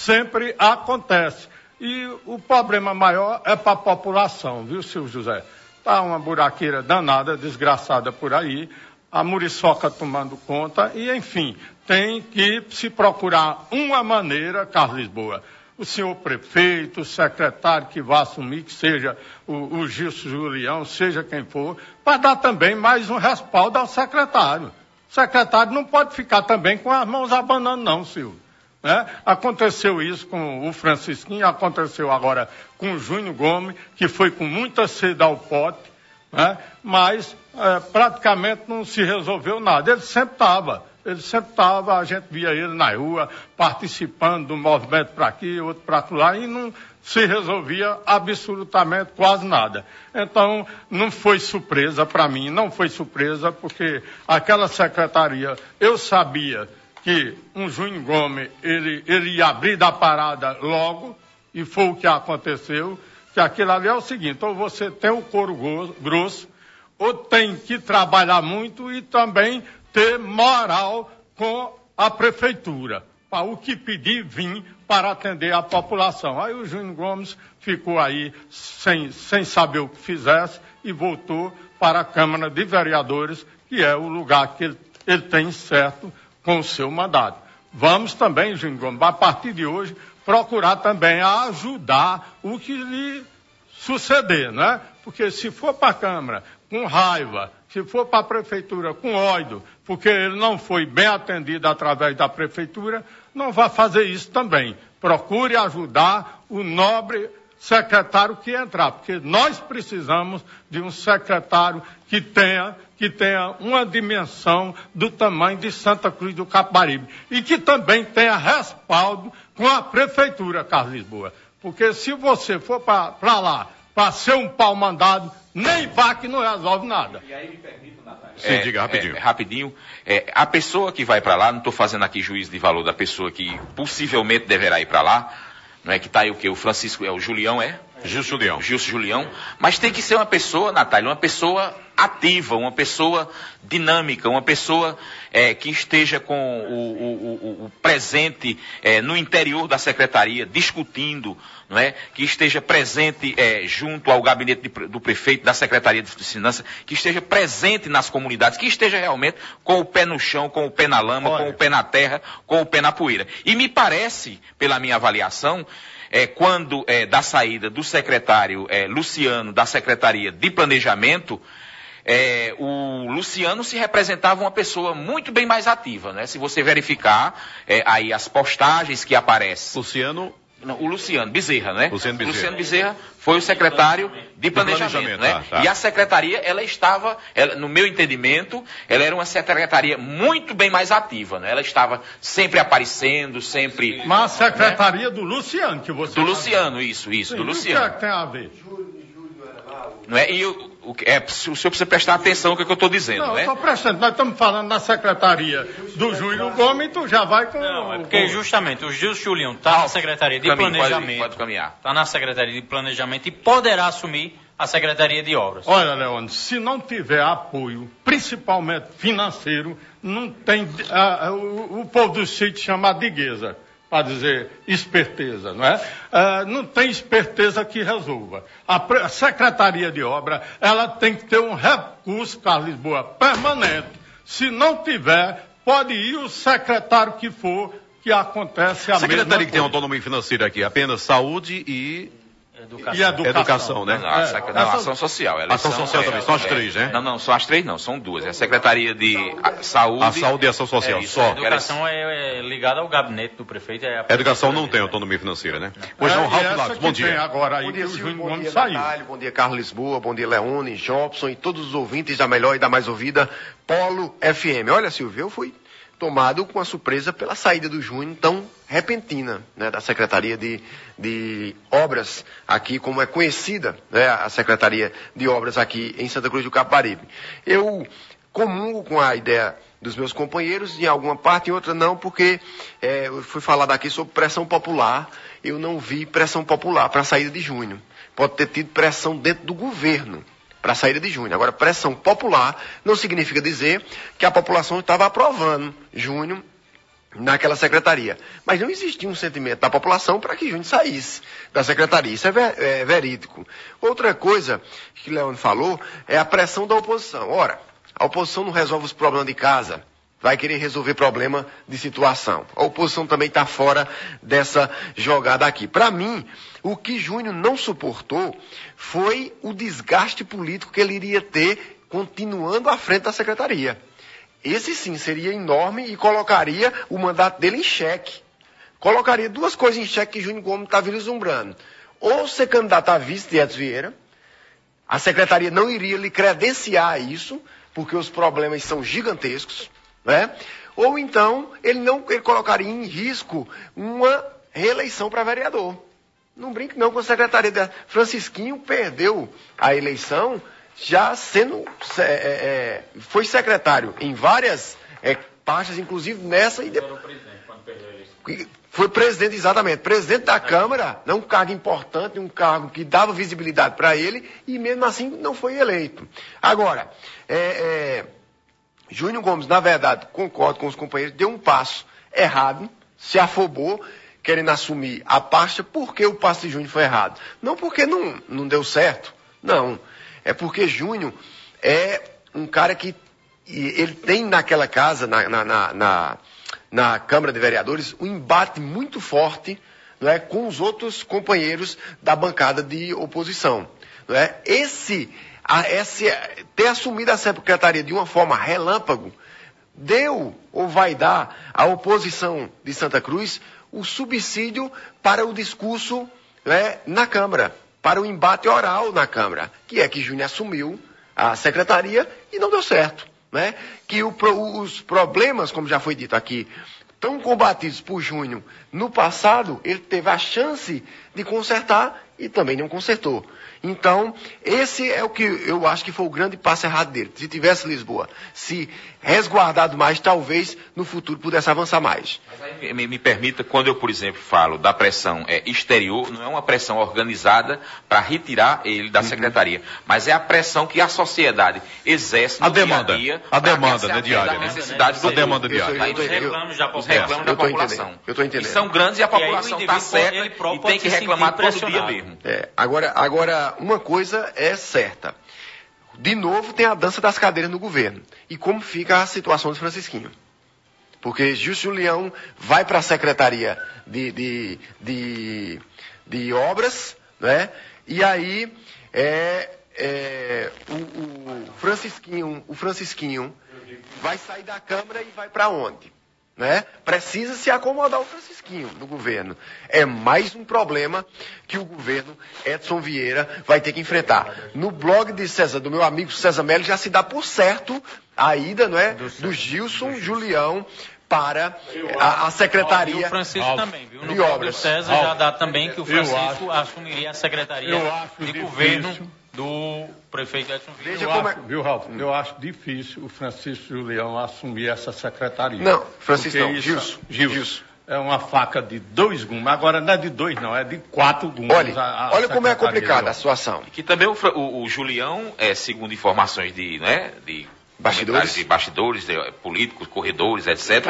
Speaker 7: E o problema maior é para a população, viu, Silvio José? Está uma buraqueira danada, desgraçada por aí, a muriçoca tomando conta, e enfim, tem que se procurar uma maneira, Carlos Lisboa, o senhor prefeito, o secretário que vai assumir, que seja o Gilson Julião, seja quem for, para dar também mais um respaldo ao secretário. O secretário não pode ficar também com as mãos abanando, não, Silvio. Aconteceu isso com o Francisquinho, aconteceu agora com o Júnior Gomes, que foi com muita sede ao pote, mas praticamente não se resolveu nada. Ele sempre estava, a gente via ele na rua, participando do movimento para aqui, outro para lá, e não se resolvia absolutamente quase nada. Então, não foi surpresa para mim, não foi surpresa, porque aquela secretaria, eu sabia que um Júnior Gomes, ele ia abrir da parada logo, e foi o que aconteceu, que aquilo ali é o seguinte, ou você tem o couro grosso, ou tem que trabalhar muito e também ter moral com a prefeitura, para o que pedir vir para atender a população. Aí o Júnior Gomes ficou aí sem saber o que fizesse e voltou para a Câmara de Vereadores, que é o lugar que ele tem certo com o seu mandato. Vamos também, Júnior Gomes, a partir de hoje, procurar também ajudar o que lhe suceder, né? Porque se for para a Câmara com raiva, se for para a prefeitura com ódio, porque ele não foi bem atendido através da prefeitura, não vai fazer isso também. Procure ajudar o nobre secretário que entrar, porque nós precisamos de um secretário que tenha uma dimensão do tamanho de Santa Cruz do Capibaribe e que também tenha respaldo com a prefeitura, Carlos Lisboa. Porque se você for para lá para ser um pau mandado, nem vá que não resolve nada.
Speaker 6: E aí me permita, Natália.
Speaker 1: Sim, diga rapidinho.
Speaker 6: Rapidinho. A pessoa que vai para lá, não estou fazendo aqui juízo de valor da pessoa que possivelmente deverá ir para lá, não é que está aí o quê? O Francisco, o Julião,
Speaker 1: Gilson Julião.
Speaker 6: Gilson Julião. Mas tem que ser uma pessoa, Natália, uma pessoa ativa, uma pessoa dinâmica, uma pessoa que esteja com o presente no interior da secretaria, discutindo, não é? Que esteja presente junto ao gabinete do prefeito, da Secretaria de Finanças, que esteja presente nas comunidades, que esteja realmente com o pé no chão, com o pé na lama, com o pé na terra, com o pé na poeira. E me parece, pela minha avaliação, quando da saída do secretário Luciano, da Secretaria de Planejamento, o Luciano se representava uma pessoa muito bem mais ativa, né? Se você verificar aí as postagens que aparecem. O Luciano Bezerra, né? Luciano Bezerra foi o secretário de planejamento, né? Tá. E a secretaria, ela estava, no meu entendimento, ela era uma secretaria muito bem mais ativa, né? Ela estava sempre aparecendo, sempre...
Speaker 7: Mas a secretaria, né? Do Luciano, que você...
Speaker 6: Do Luciano, isso,
Speaker 7: sim,
Speaker 6: do Luciano.
Speaker 7: O que tem a ver?
Speaker 6: Não é? E o senhor precisa prestar atenção no que eu estou dizendo,
Speaker 7: não,
Speaker 6: né?
Speaker 7: Não, eu estou prestando. Nós estamos falando na secretaria do Júlio Gomes, tu já vai com...
Speaker 5: Não, é porque justamente o Gilson Julião está na Secretaria de Planejamento.
Speaker 6: Pode caminhar.
Speaker 5: Está na Secretaria de Planejamento e poderá assumir a Secretaria de Obras.
Speaker 7: Olha, Leone, se não tiver apoio, principalmente financeiro, não tem... o povo do sítio chama de gueza, para dizer esperteza, não é? Não tem esperteza que resolva. A Secretaria de Obra, ela tem que ter um recurso, Carlos Lisboa, permanente. Se não tiver, pode ir o secretário que for, que acontece a mesma coisa.
Speaker 1: Secretaria que tem autonomia financeira aqui, apenas saúde e... Educação, né?
Speaker 6: Não, ação social.
Speaker 1: Ação social também, são as três, né?
Speaker 6: Não, são as três não, são duas. É a Secretaria de Saúde...
Speaker 1: A saúde e ação social, só.
Speaker 5: A educação é ligada ao gabinete do prefeito.
Speaker 1: A educação não tem autonomia financeira, né? Pois não, Ralf Lagos, bom dia.
Speaker 7: Agora aí,
Speaker 8: bom dia,
Speaker 7: Silvio,
Speaker 8: bom dia, Natália, bom dia, Carlos Lisboa, bom dia, Leone, Jobson e todos os ouvintes da melhor e da mais ouvida Polo FM. Olha, Silvio, eu fui tomado com a surpresa pela saída do Júnior tão repentina, né, da Secretaria de Obras aqui, como é conhecida, né, a Secretaria de Obras aqui em Santa Cruz do Capibaribe. Eu comungo com a ideia dos meus companheiros, em alguma parte, em outra não, porque eu fui falado aqui sobre pressão popular, eu não vi pressão popular para a saída de Júnior. Pode ter tido pressão dentro do governo para a saída de Júnior. Agora, pressão popular não significa dizer que a população estava aprovando Júnior naquela secretaria. Mas não existia um sentimento da população para que Júnior saísse da secretaria. Isso é verídico. Outra coisa que Leone falou é a pressão da oposição. Ora, a oposição não resolve os problemas de casa, vai querer resolver problema de situação. A oposição também está fora dessa jogada aqui. Para mim, o que Júnior não suportou foi o desgaste político que ele iria ter continuando à frente da secretaria. Esse sim seria enorme e colocaria o mandato dele em xeque. Colocaria duas coisas em xeque que Júnior Gomes está vislumbrando. Ou ser candidato a vice de Edson Vieira, a secretaria não iria lhe credenciar isso, porque os problemas são gigantescos, né? Ou então ele colocaria em risco uma reeleição para vereador. Não brinque não com a secretaria dela. Francisquinho perdeu a eleição já sendo... foi secretário em várias pastas, inclusive nessa e depois... Foi presidente, exatamente. Presidente da Câmara, não um cargo importante, um cargo que dava visibilidade para ele, e mesmo assim não foi eleito. Agora, Júnior Gomes, na verdade, concordo com os companheiros, deu um passo errado, se afobou, querendo assumir a pasta, porque o passo de Júnior foi errado. Não porque não deu certo, não. É porque Júnior é um cara que ele tem naquela casa, na Câmara de Vereadores, um embate muito forte, não é, com os outros companheiros da bancada de oposição. Não é? Esse ter assumido a secretaria de uma forma relâmpago, deu ou vai dar à oposição de Santa Cruz o subsídio para o discurso, né, na Câmara, para o embate oral na Câmara, que é que Júnior assumiu a secretaria e não deu certo, né? Que os problemas, como já foi dito aqui, tão combatidos por Júnior no passado, ele teve a chance de consertar e também não consertou. Então, esse é o que eu acho que foi o grande passo errado dele. Se tivesse Lisboa se resguardado mais, talvez no futuro pudesse avançar mais.
Speaker 6: Mas aí me permita, quando eu, por exemplo, falo da pressão exterior, não é uma pressão organizada para retirar ele da secretaria, mas é a pressão que a sociedade exerce no dia a dia.
Speaker 1: A demanda, né, diária, né?
Speaker 6: Necessidade do
Speaker 1: demanda diária.
Speaker 5: Os reclamos da
Speaker 6: população.
Speaker 8: Eu estou entendendo.
Speaker 6: E são grandes e a população está certa e tem que reclamar todo dia mesmo.
Speaker 8: Agora, uma coisa é certa. De novo, tem a dança das cadeiras no governo. E como fica a situação do Francisquinho? Porque Gilson Julião vai para a Secretaria de Obras, né? E aí o Francisquinho vai sair da Câmara e vai para onde? Né? Precisa se acomodar o Francisquinho no governo. É mais um problema que o governo Edson Vieira vai ter que enfrentar. No blog de César, do meu amigo César Melo, já se dá por certo a ida, não é, do Gilson Julião para a secretaria.
Speaker 5: E o Francisco também, viu? No
Speaker 8: de obras.
Speaker 5: Do César já dá também que o Francisco assumiria a secretaria de governo do prefeito Edson Vieira.
Speaker 7: Viu, Ralf? Eu acho difícil o Francisco Julião assumir essa secretaria.
Speaker 8: Não, Francisco não,
Speaker 7: Gilson. É uma faca de 2 gumes. Agora não é de 2 não, é de 4 gumes.
Speaker 8: Olha como é complicada a situação.
Speaker 6: Que também o Julião, segundo informações de bastidores, políticos, corredores, etc.,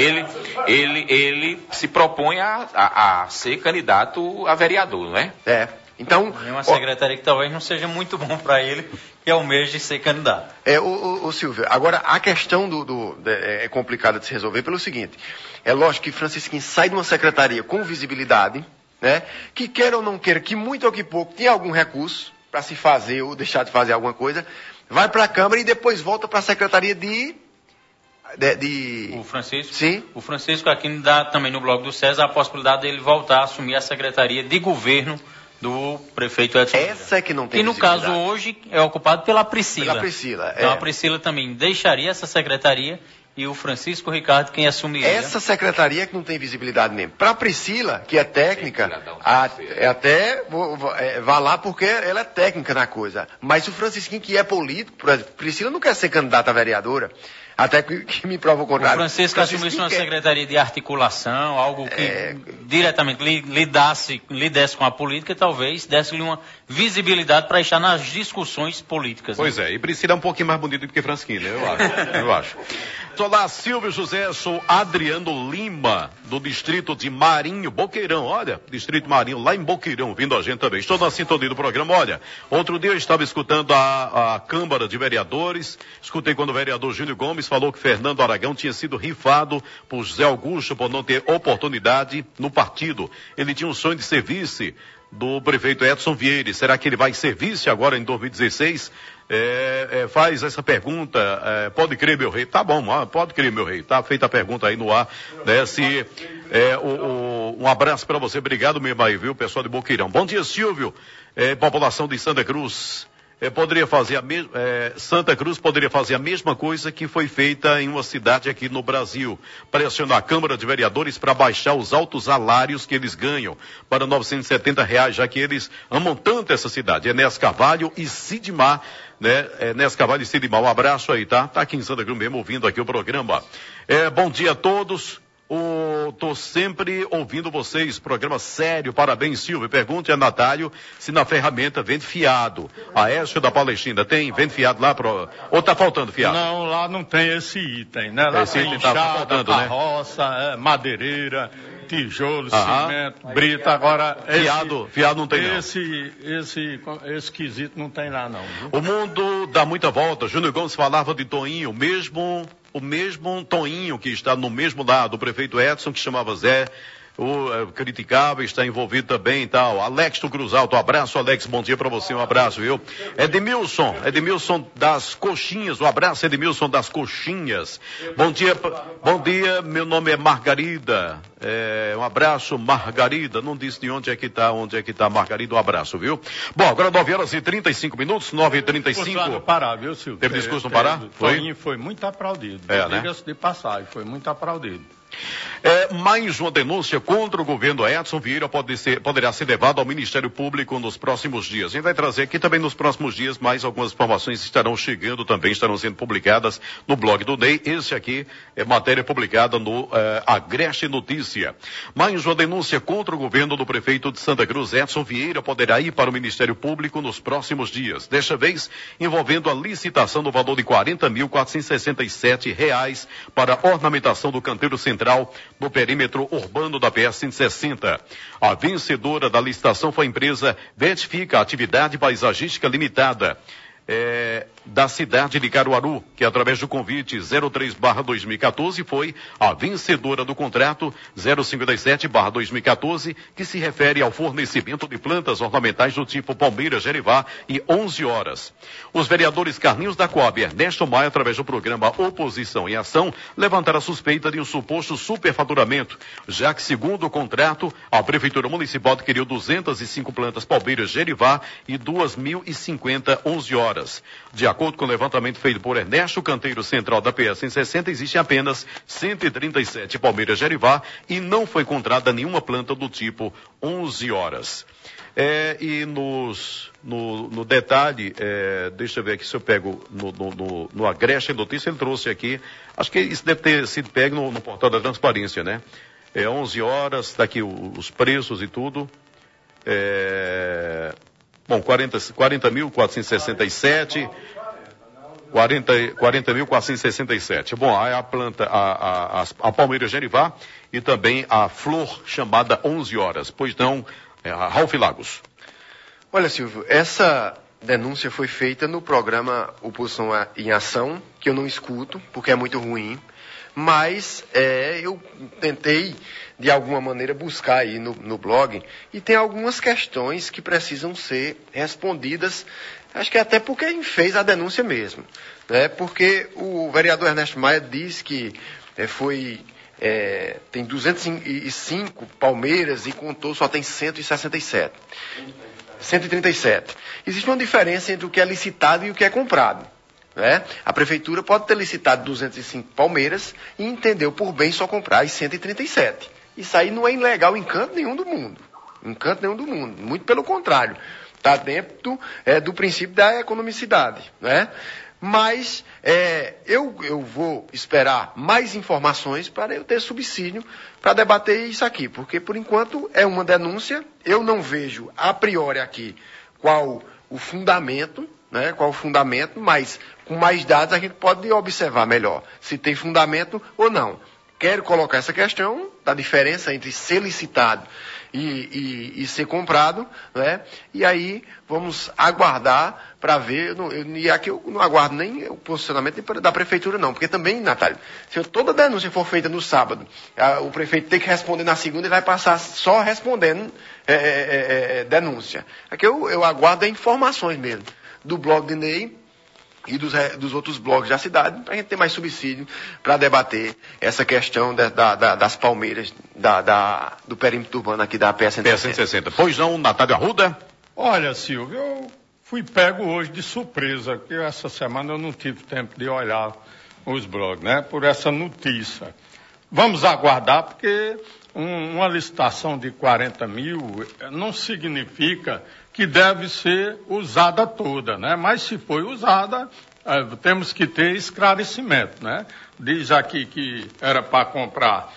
Speaker 6: ele se propõe a ser candidato a vereador, não é?
Speaker 8: Então,
Speaker 5: é uma secretaria que talvez não seja muito bom para ele, que é o mês de ser candidato.
Speaker 8: O Silvio, agora a questão é complicada de se resolver pelo seguinte: é lógico que Francisquinho sai de uma secretaria com visibilidade, né? Que queira ou não queira, que muito ou que pouco, tem algum recurso para se fazer ou deixar de fazer alguma coisa, vai para a Câmara e depois volta para a secretaria
Speaker 5: O Francisco?
Speaker 8: Sim.
Speaker 5: O Francisco aqui dá também no blog do César a possibilidade dele voltar a assumir a secretaria de governo do prefeito Edson Vieira.
Speaker 8: Essa é que não tem.
Speaker 5: E no caso hoje é ocupado pela Priscila. Então a Priscila também deixaria essa secretaria e o Francisco Ricardo quem assumiria.
Speaker 8: Essa secretaria que não tem visibilidade mesmo. Para a Priscila, que é técnica, vá lá porque ela é técnica na coisa. Mas o Francisquinho, que é político, por exemplo, Priscila não quer ser candidata a vereadora. Até que me prova o contrário.
Speaker 5: O Francisco assumisse uma secretaria de articulação, algo que diretamente lhe desse com a política, talvez desse-lhe uma visibilidade para estar nas discussões políticas.
Speaker 1: Pois é, e Priscila é um pouquinho mais bonito do que Francisquinho, né? Eu acho. Olá, Silvio José, sou Adriano Lima, do distrito de Marinho, Boqueirão. Olha, distrito Marinho, lá em Boqueirão, vindo a gente também. Estou na sintonia do programa. Olha, outro dia eu estava escutando a Câmara de Vereadores, escutei quando o vereador Júnior Gomes falou que Fernando Aragão tinha sido rifado por José Augusto por não ter oportunidade no partido. Ele tinha um sonho de ser vice do prefeito Edson Vieira. Será que ele vai ser vice agora em 2016? Faz essa pergunta, pode crer, meu rei. Tá bom, pode crer, meu rei. Tá feita a pergunta aí no ar, né? Um abraço para você, obrigado mesmo aí, viu, pessoal de Boqueirão. Bom dia, Silvio. População de Santa Cruz. Santa Cruz poderia fazer a mesma coisa que foi feita em uma cidade aqui no Brasil, pressionar a Câmara de Vereadores para baixar os altos salários que eles ganham para R$970, já que eles amam tanto essa cidade. Enéas Carvalho e Sidmar, né? Enéas Carvalho e Sidmar, um abraço aí, tá? Tá aqui em Santa Cruz mesmo, ouvindo aqui o programa. Bom dia a todos. Tô sempre ouvindo vocês, programa sério, parabéns, Silvio. Pergunte a Natália se na ferramenta vende fiado. A Écio da Palestina vende fiado lá ou tá faltando fiado?
Speaker 7: Não, lá não tem esse item, né? Lá
Speaker 1: esse
Speaker 7: tem
Speaker 1: item tá faltando,
Speaker 7: carroça, madeireira, tijolo, cimento, brita. Agora,
Speaker 1: fiado não tem não.
Speaker 7: Esse quesito não tem lá não. Viu?
Speaker 1: O mundo dá muita volta. Júnior Gomes falava de Toinho, o mesmo Toinho que está no mesmo lado, o prefeito Edson, que chamava Zé, criticável, está envolvido também e tal. Alex do Cruz Alto, um abraço, Alex, bom dia para você, um abraço, viu? Edmilson das Coxinhas, um abraço, Edmilson das Coxinhas. Bom dia, meu nome é Margarida, um abraço, Margarida, não disse de onde é que tá Margarida, um abraço, viu? Bom, agora 9h35, 9h35.
Speaker 7: Pará, viu, Silvio?
Speaker 1: Teve discurso no Pará?
Speaker 7: Foi muito aplaudido.
Speaker 1: Né?
Speaker 7: Diga-se de passagem, foi muito aplaudido.
Speaker 1: Mais uma denúncia contra o governo Edson Vieira poderá ser levada ao Ministério Público nos próximos dias. A gente vai trazer aqui também nos próximos dias mais algumas informações que estarão chegando também, estarão sendo publicadas no blog do Ney. Esse aqui é matéria publicada no Agreste Notícia. Mais uma denúncia contra o governo do prefeito de Santa Cruz, Edson Vieira, poderá ir para o Ministério Público nos próximos dias. Desta vez, envolvendo a licitação no valor de R$ 40.467 para a ornamentação do canteiro central do perímetro urbano da PS-160. A vencedora da licitação foi a empresa Verifica Atividade Paisagística Limitada, da cidade de Caruaru, que através do convite 03/2014 foi a vencedora do contrato 057/2014, que se refere ao fornecimento de plantas ornamentais do tipo Palmeira Gerivá e 11 horas. Os vereadores Carlinhos da Coab e Ernesto Maia, através do programa Oposição em Ação, levantaram a suspeita de um suposto superfaturamento, já que, segundo o contrato, a Prefeitura Municipal adquiriu 205 plantas Palmeira Gerivá e 2.050 11 horas. De acordo com o levantamento feito por Ernesto, o canteiro central da PS-160 existe apenas 137 Palmeiras Gerivá e não foi encontrada nenhuma planta do tipo 11 horas. E no detalhe, deixa eu ver aqui se eu pego no Agreste Notícia, ele trouxe aqui, acho que isso deve ter sido pego no portal da transparência, né? 11 horas, tá aqui os preços e tudo. Bom, 40.467, 40.467. Bom, aí a planta, a Palmeira Gerivá e também a flor chamada 11 horas. Pois não, Ralf Lagos.
Speaker 8: Olha, Silvio, essa denúncia foi feita no programa Oposição em Ação, que eu não escuto, porque é muito ruim. Mas eu tentei, de alguma maneira, buscar aí no blog, e tem algumas questões que precisam ser respondidas, acho que até por quem fez a denúncia mesmo. Né? Porque o vereador Ernesto Maia diz que tem 205 palmeiras e contou, só tem 167. 137. Existe uma diferença entre o que é licitado e o que é comprado. Né? A prefeitura pode ter licitado 205 palmeiras e entendeu por bem só comprar as 137. Isso aí não é ilegal em canto nenhum do mundo. Em canto nenhum do mundo. Muito pelo contrário. Está dentro do princípio da economicidade. Né? Mas eu vou esperar mais informações para eu ter subsídio para debater isso aqui. Porque, por enquanto, é uma denúncia. Eu não vejo, a priori aqui, qual o fundamento, né? Qual o fundamento, mas com mais dados a gente pode observar melhor se tem fundamento ou não. Quero colocar essa questão da diferença entre ser licitado e ser comprado, né? E aí vamos aguardar para ver, e aqui eu não aguardo nem o posicionamento da prefeitura não, porque também, Natália, se toda denúncia for feita no sábado, o prefeito tem que responder na segunda e vai passar só respondendo denúncia. Aqui eu aguardo informações mesmo do blog de Ney e dos outros blogs da cidade, para a gente ter mais subsídio para debater essa questão das palmeiras do perímetro urbano aqui da PS-160.
Speaker 1: Pois não, Natália Arruda?
Speaker 7: Olha, Silvio, eu fui pego hoje de surpresa, porque essa semana eu não tive tempo de olhar os blogs, né, por essa notícia. Vamos aguardar, porque uma licitação de 40 mil não significa que deve ser usada toda, né? Mas se foi usada, temos que ter esclarecimento, né? Diz aqui que era para comprar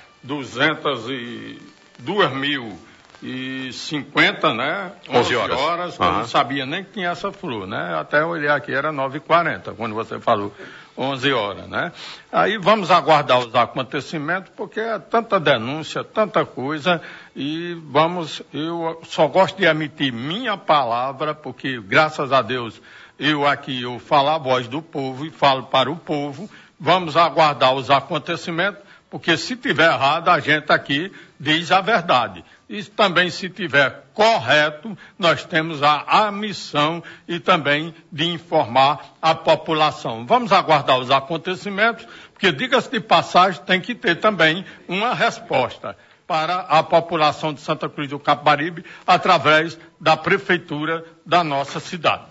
Speaker 7: 202.050, né? 11 horas. Eu não sabia nem que tinha essa flor, né? Até olhar aqui, era 9h40, quando você falou 11 horas, né? Aí vamos aguardar os acontecimentos, porque é tanta denúncia, tanta coisa, e eu só gosto de emitir minha palavra, porque graças a Deus eu falo a voz do povo e falo para o povo. Vamos aguardar os acontecimentos, porque se tiver errado, a gente aqui diz a verdade. E também, se tiver correto, nós temos a missão e também de informar a população. Vamos aguardar os acontecimentos, porque, diga-se de passagem, tem que ter também uma resposta para a população de Santa Cruz do Capibaribe, através da prefeitura da nossa cidade.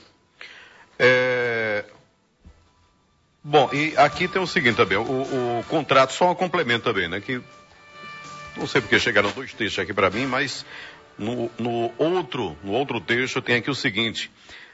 Speaker 1: Bom, e aqui tem o seguinte também, o contrato, só um complemento também, né, que não sei porque chegaram 2 textos aqui para mim, mas no outro texto tem aqui o seguinte,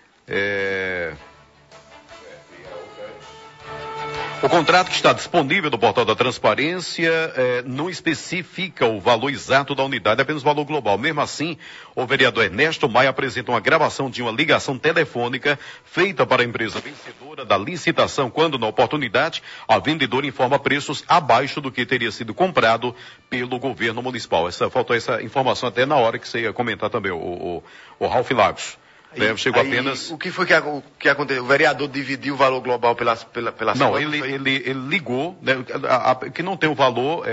Speaker 1: o contrato que está disponível no portal da transparência não especifica o valor exato da unidade, é apenas o valor global. Mesmo assim, o vereador Ernesto Maia apresenta uma gravação de uma ligação telefônica feita para a empresa vencedora da licitação, quando, na oportunidade, a vendedora informa preços abaixo do que teria sido comprado pelo governo municipal. Faltou essa informação até na hora que você ia comentar também, o Ralf Lagos. Chegou apenas...
Speaker 8: O que foi que aconteceu? O vereador dividiu o valor global pela
Speaker 1: Não, ele ligou, né, que não tem o valor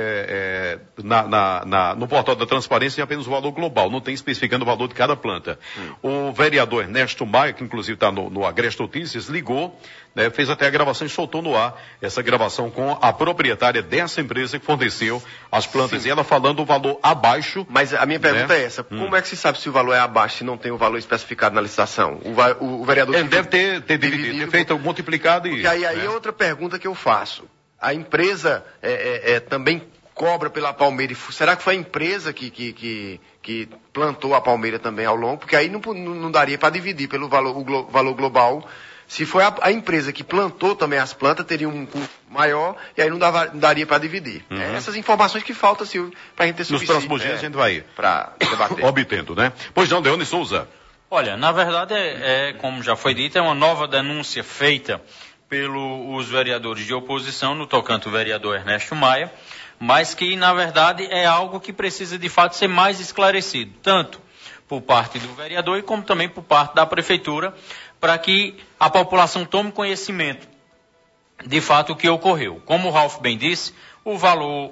Speaker 1: no portal da transparência, tem apenas o valor global, não tem especificando o valor de cada planta. O vereador Ernesto Maia, que inclusive está no Agreste Notícias, ligou, né, fez até a gravação e soltou no ar essa gravação com a proprietária dessa empresa que forneceu as plantas. Sim. E ela falando o valor abaixo.
Speaker 8: Mas a minha pergunta é essa, como é que se sabe se o valor é abaixo, se não tem o valor especificado na licitação? O vereador...
Speaker 1: Ele deve ter dividido, ter feito multiplicado e...
Speaker 8: Aí é outra pergunta que eu faço. A empresa também cobra pela palmeira. Será que foi a empresa que plantou a palmeira também ao longo? Porque aí não daria para dividir pelo valor global. Se foi a empresa que plantou também as plantas, teria um custo maior e aí não daria para dividir. Essas informações que faltam, Silvio, para a gente ter subsídio.
Speaker 1: Nos próximos dias a gente vai
Speaker 8: para debater.
Speaker 1: Obtendo, né? Pois não, Leone Souza.
Speaker 5: Olha, na verdade, como já foi dito, é uma nova denúncia feita pelos vereadores de oposição, no tocante o vereador Ernesto Maia, mas que, na verdade, é algo que precisa, de fato, ser mais esclarecido, tanto por parte do vereador e como também por parte da prefeitura, para que a população tome conhecimento de fato o que ocorreu. Como o Ralf bem disse, o valor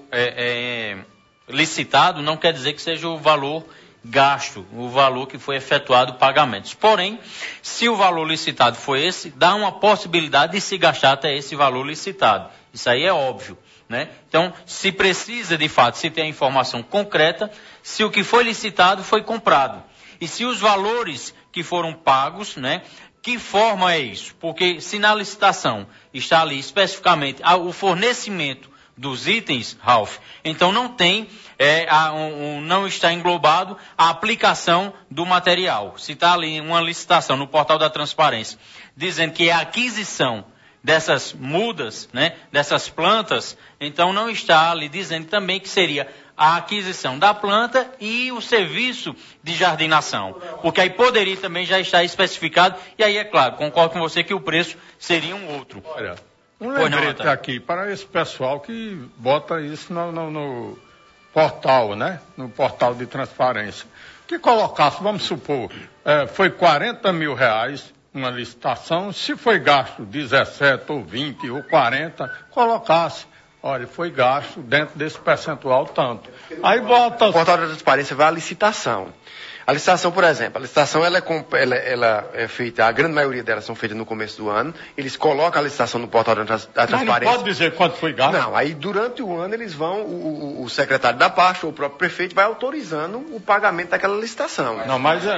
Speaker 5: licitado não quer dizer que seja o valor gasto, o valor que foi efetuado pagamentos. Porém, se o valor licitado foi esse, dá uma possibilidade de se gastar até esse valor licitado. Isso aí é óbvio, né? Então, se precisa de fato, se tem a informação concreta, se o que foi licitado foi comprado. E se os valores que foram pagos, né? Que forma é isso? Porque se na licitação está ali especificamente o fornecimento dos itens, Ralf, então não tem, não está englobado a aplicação do material. Se está ali uma licitação no portal da transparência, dizendo que é a aquisição dessas mudas, né, dessas plantas, então não está ali dizendo também que seria a aquisição da planta e o serviço de jardinação. Porque aí poderia também já estar especificado, e aí é claro, concordo com você que o preço seria um outro.
Speaker 7: Olha, um lembrete aqui para esse pessoal que bota isso no portal, né? No portal de transparência. Que colocasse, vamos supor, foi 40 mil reais uma licitação, se foi gasto 17 ou 20 ou 40, colocasse. Olha, foi gasto dentro desse percentual tanto. Aí bota...
Speaker 8: O portal da transparência vai à licitação. A licitação, por exemplo, ela é feita, a grande maioria delas são feitas no começo do ano, eles colocam a licitação no portal da transparência.
Speaker 7: Mas não pode dizer quanto foi gasto?
Speaker 8: Não, aí durante o ano eles vão, o secretário da pasta ou o próprio prefeito vai autorizando o pagamento daquela licitação.
Speaker 7: Não, mas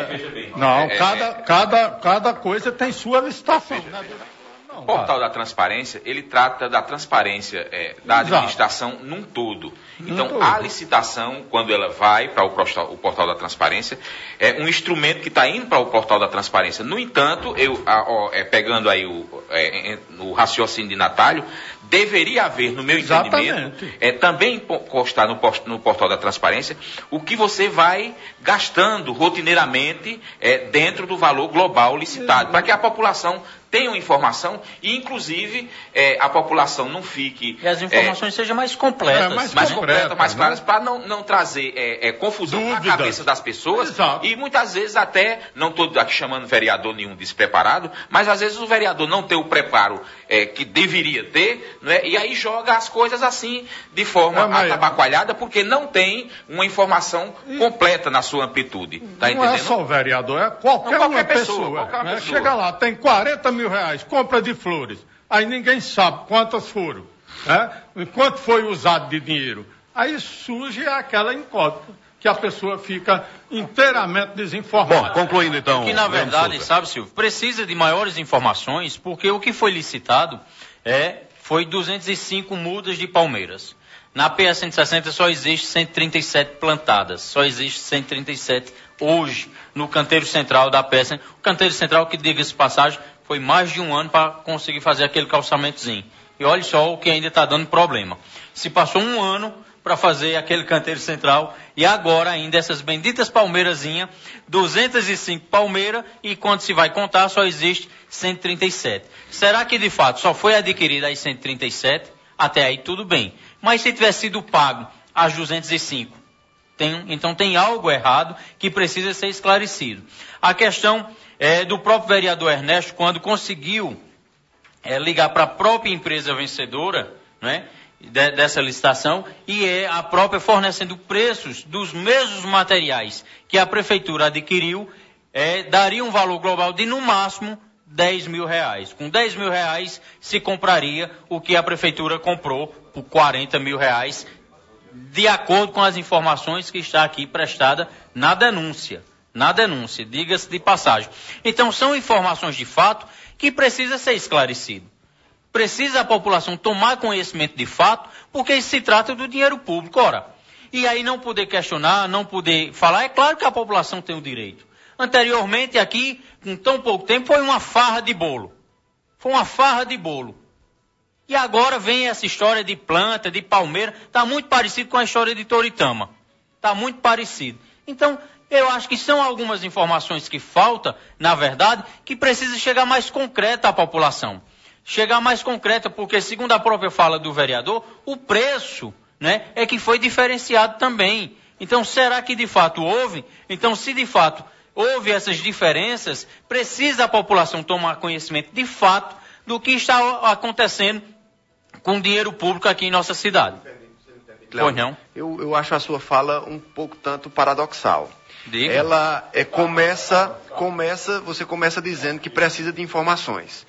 Speaker 7: cada coisa tem sua licitação.
Speaker 6: O portal da transparência, ele trata da transparência da administração num todo. Então, a licitação, quando ela vai para o portal da transparência, é um instrumento que está indo para o portal da transparência. No entanto, pegando aí o raciocínio de Natalio, deveria haver, no meu entendimento, também constar no portal da transparência o que você vai gastando rotineiramente dentro do valor global licitado, para que a população tenham informação e, inclusive, a população não fique...
Speaker 5: E as informações sejam mais completas.
Speaker 6: Mais completas, mais claras, para não trazer confusão na cabeça das pessoas.
Speaker 7: Exato.
Speaker 6: E muitas vezes até, não estou aqui chamando vereador nenhum despreparado, mas às vezes o vereador não tem o preparo que deveria ter, né? E aí joga as coisas assim, de forma atabaqualhada, porque não tem uma informação completa na sua amplitude. Tá entendendo?
Speaker 7: Não é só o vereador, é qualquer pessoa. Chega lá, tem 40 mil reais, compra de flores. Aí ninguém sabe quantas foram, né? Quanto foi usado de dinheiro. Aí surge aquela incógnita, que a pessoa fica inteiramente desinformada.
Speaker 1: Bom, concluindo então.
Speaker 5: Que na verdade, sabe, Silvio, precisa de maiores informações, porque o que foi licitado foi 205 mudas de palmeiras. Na PA 160 só existe 137 plantadas, só existe 137 hoje no canteiro central da PA. O canteiro central, que diga-se passagem, foi mais de um ano para conseguir fazer aquele calçamentozinho. E olha só o que ainda está dando problema. Se passou um ano para fazer aquele canteiro central e agora ainda essas benditas palmeirazinhas, 205 palmeiras, e quando se vai contar só existe 137. Será que de fato só foi adquirida as 137? Até aí tudo bem. Mas se tivesse sido pago as 205, então tem algo errado que precisa ser esclarecido. A questão do próprio vereador Ernesto, quando conseguiu ligar para a própria empresa vencedora, né, dessa licitação, e a própria fornecendo preços dos mesmos materiais que a prefeitura adquiriu, daria um valor global de no máximo 10 mil reais. Com 10 mil reais se compraria o que a prefeitura comprou por 40 mil reais, de acordo com as informações que está aqui prestada na denúncia. Na denúncia, diga-se de passagem. Então são informações de fato que precisa ser esclarecido. Precisa a população tomar conhecimento de fato, porque se trata do dinheiro público. Ora, e aí não poder questionar, não poder falar, é claro que a população tem o direito. Anteriormente aqui, com tão pouco tempo, foi uma farra de bolo. Foi uma farra de bolo. E agora vem essa história de planta, de palmeira, está muito parecido com a história de Toritama. Está muito parecido. Então, eu acho que são algumas informações que faltam, na verdade, que precisa chegar mais concreta à população. Chegar mais concreta, porque segundo a própria fala do vereador, o preço, né, é que foi diferenciado também. Então, será que de fato houve? Então, se de fato houve essas diferenças, precisa a população tomar conhecimento de fato do que está acontecendo com o dinheiro público aqui em nossa cidade. Pois não?
Speaker 8: Eu acho a sua fala um pouco tanto paradoxal.
Speaker 5: Diga.
Speaker 8: Ela você começa dizendo que precisa de informações.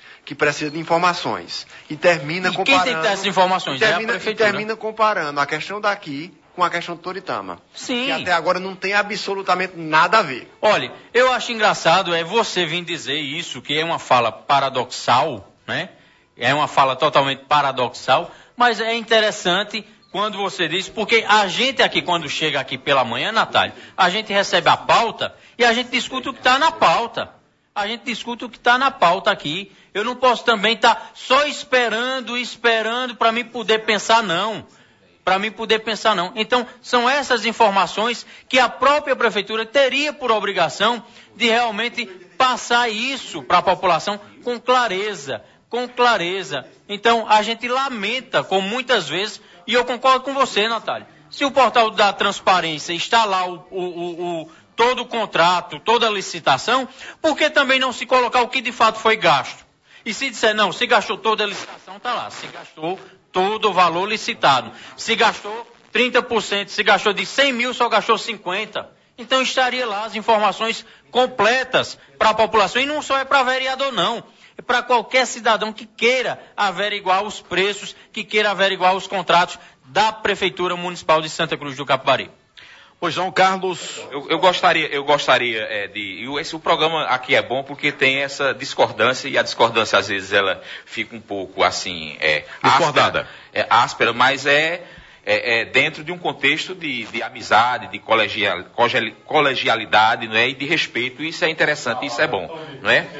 Speaker 8: E termina comparando...
Speaker 5: Quem tem que dar essas informações? É a prefeitura.
Speaker 8: E termina comparando a questão daqui com a questão de Toritama.
Speaker 5: Sim.
Speaker 8: Que até agora não tem absolutamente nada a ver.
Speaker 5: Olha, eu acho engraçado você vir dizer isso, que é uma fala paradoxal, né? É uma fala totalmente paradoxal, mas é interessante quando você diz, porque a gente aqui, quando chega aqui pela manhã, Natália, a gente recebe a pauta e a gente discute o que está na pauta. A gente discute o que está na pauta aqui. Eu não posso também estar só esperando para mim poder pensar, não. Para mim poder pensar, não. Então, são essas informações que a própria prefeitura teria por obrigação de realmente passar isso para a população com clareza. Com clareza. Então, a gente lamenta, como muitas vezes, e eu concordo com você, Natália, se o portal da transparência está lá todo o contrato, toda a licitação, por que também não se colocar o que de fato foi gasto? E se disser, não, se gastou toda a licitação, está lá, se gastou todo o valor licitado. Se gastou 30%, se gastou de 100 mil, só gastou 50. Então estaria lá as informações completas para a população, e não só é para vereador, não. É para qualquer cidadão que queira averiguar os preços, que queira averiguar os contratos da Prefeitura Municipal de Santa Cruz do Capibaribe.
Speaker 1: Pois não, Carlos.
Speaker 6: Eu gostaria de... O programa aqui é bom porque tem essa discordância, e a discordância às vezes ela fica um pouco assim...
Speaker 1: discordada.
Speaker 6: Áspera, mas dentro de um contexto de amizade, de colegialidade, não é? E de respeito. Isso é interessante, isso é bom, não é?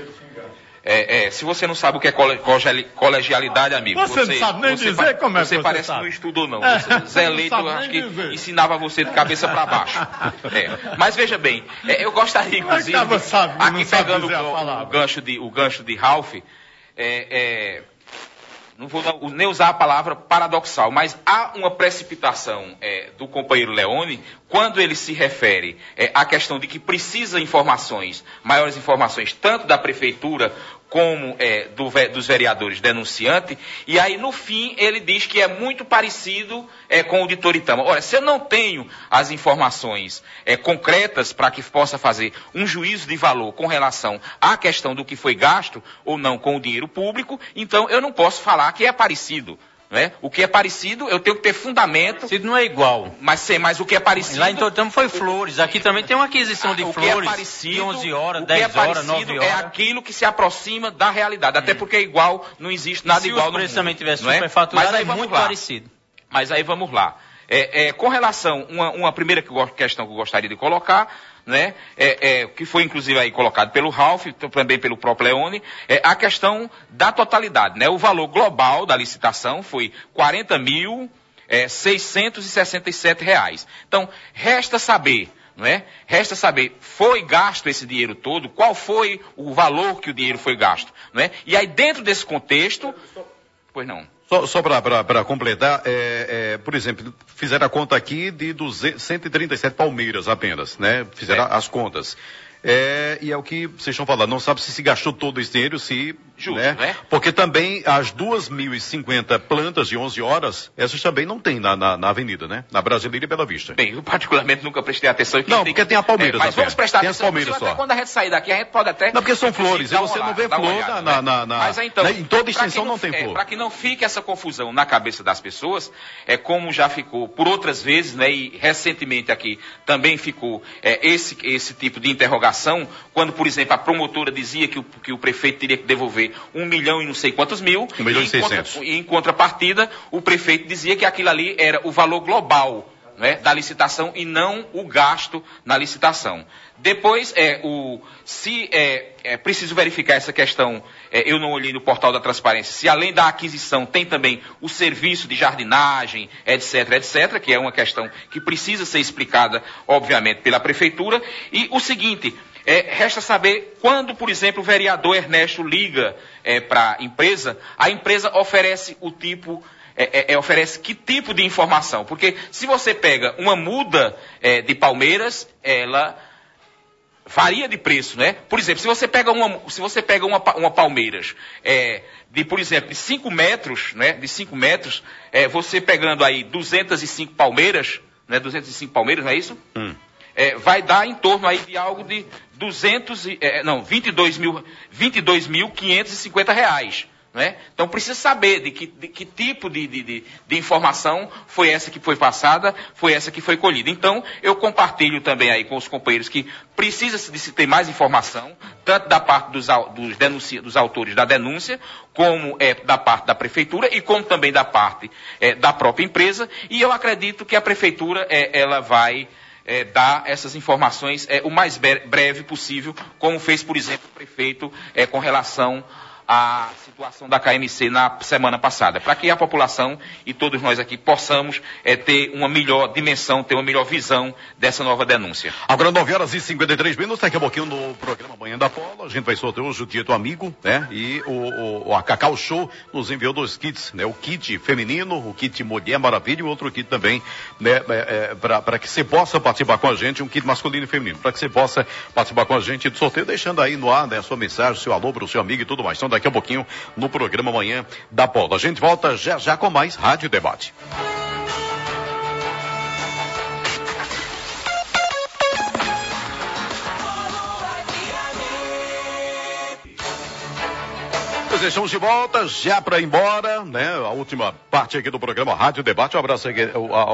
Speaker 6: Se você não sabe o que é colegialidade, amigo...
Speaker 7: Você não sabe nem dizer como é que você
Speaker 6: parece
Speaker 7: sabe.
Speaker 6: Que não estudou, não. Zé Leito, eu acho que ensinava você de cabeça para baixo. Mas veja bem, eu gostaria, inclusive, aqui pegando o gancho de Ralph, não vou nem usar a palavra paradoxal, mas há uma precipitação do companheiro Leone quando ele se refere à questão de que precisa maiores informações, tanto da prefeitura como dos vereadores denunciantes, e aí no fim ele diz que é muito parecido com o de Toritama. Ora, se eu não tenho as informações concretas para que possa fazer um juízo de valor com relação à questão do que foi gasto ou não com o dinheiro público, então eu não posso falar que é parecido. Né? O que é parecido, eu tenho que ter fundamento.
Speaker 5: Parecido não é igual.
Speaker 6: Mas o que é parecido...
Speaker 5: Lá em Toritama foi flores. Aqui também tem uma aquisição de flores.
Speaker 6: O que é parecido,
Speaker 5: de 11 horas, 10 horas, 9 horas.
Speaker 6: É aquilo que se aproxima da realidade. Até porque é igual, não existe nada igual no mundo.
Speaker 5: Se o preço também tivesse superfaturado, é muito parecido.
Speaker 6: Mas aí vamos lá. Com relação, uma primeira questão que eu gostaria de colocar, né, que foi inclusive aí colocado pelo Ralf, também pelo próprio Leone, a questão da totalidade, né? O valor global da licitação foi R$ 40.667. Então, resta saber, não é? Resta saber, foi gasto esse dinheiro todo? Qual foi o valor que o dinheiro foi gasto? Não é? E aí, dentro desse contexto... Pois não.
Speaker 1: Só para completar, por exemplo, fizeram a conta aqui de 137 palmeiras apenas, né? Fizeram as contas. E é o que vocês estão falando, não sabe se gastou todo esse dinheiro,
Speaker 6: Justo,
Speaker 1: né? Porque também as 2.050 plantas de 11 horas, essas também não tem na avenida, né? Na Brasileira e Bela Vista.
Speaker 6: Bem, eu particularmente nunca prestei atenção.
Speaker 1: Porque tem a Palmeiras.
Speaker 6: Mas vamos prestar
Speaker 1: tem
Speaker 6: atenção.
Speaker 1: As Palmeiras só.
Speaker 6: Até quando a gente sair daqui, a gente pode até...
Speaker 1: Não, porque são flores, e você não vê flor
Speaker 6: Mas então,
Speaker 1: em toda extensão não tem flor.
Speaker 6: Para que não fique essa confusão na cabeça das pessoas, como já ficou por outras vezes, né? E recentemente aqui também ficou esse tipo de interrogação, quando, por exemplo, a promotora dizia que o prefeito teria que devolver 1 milhão e não sei quantos mil.
Speaker 1: 1.600.000.
Speaker 6: E em contrapartida, o prefeito dizia que aquilo ali era o valor global, né, da licitação e não o gasto na licitação. Depois, preciso verificar essa questão, eu não olhei no portal da transparência, se além da aquisição tem também o serviço de jardinagem, etc., que é uma questão que precisa ser explicada, obviamente, pela prefeitura. E o seguinte... resta saber quando, por exemplo, o vereador Ernesto liga para a empresa oferece oferece que tipo de informação? Porque se você pega uma muda de palmeiras, ela varia de preço, né? Por exemplo, se você pega uma palmeiras de, por exemplo, de 5 metros, né? De 5 metros, você pegando aí 205 palmeiras, né? 205 palmeiras, não é isso? Vai dar em torno aí de algo de R$22.550, né? Então precisa saber de que tipo de informação foi essa que foi passada, foi essa que foi colhida. Então eu compartilho também aí com os companheiros que precisa de se ter mais informação, tanto da parte dos autores da denúncia, como da parte da prefeitura e como também da parte da própria empresa. E eu acredito que a prefeitura ela vai dar essas informações o mais breve possível, como fez, por exemplo, o prefeito com relação à situação da KMC na semana passada, para que a população e todos nós aqui possamos ter uma melhor dimensão, ter uma melhor visão dessa nova denúncia.
Speaker 1: Agora 9h53, daqui a pouquinho no programa Manhã da Polo, a gente vai sortear hoje o Dia do Amigo, né? E a Cacau Show nos enviou 2 kits, né? O kit feminino, o kit Mulher Maravilha e o outro kit também, né? Para que você possa participar com a gente, um kit masculino e feminino, para que você possa participar com a gente do sorteio, deixando aí no ar, né? A sua mensagem, seu alô para o seu amigo e tudo mais. Então daqui a pouquinho no programa Manhã da Polo. A gente volta já com mais Rádio Debate. Nós estamos de volta, já para ir embora, né? A última parte aqui do programa Rádio Debate. Um abraço aqui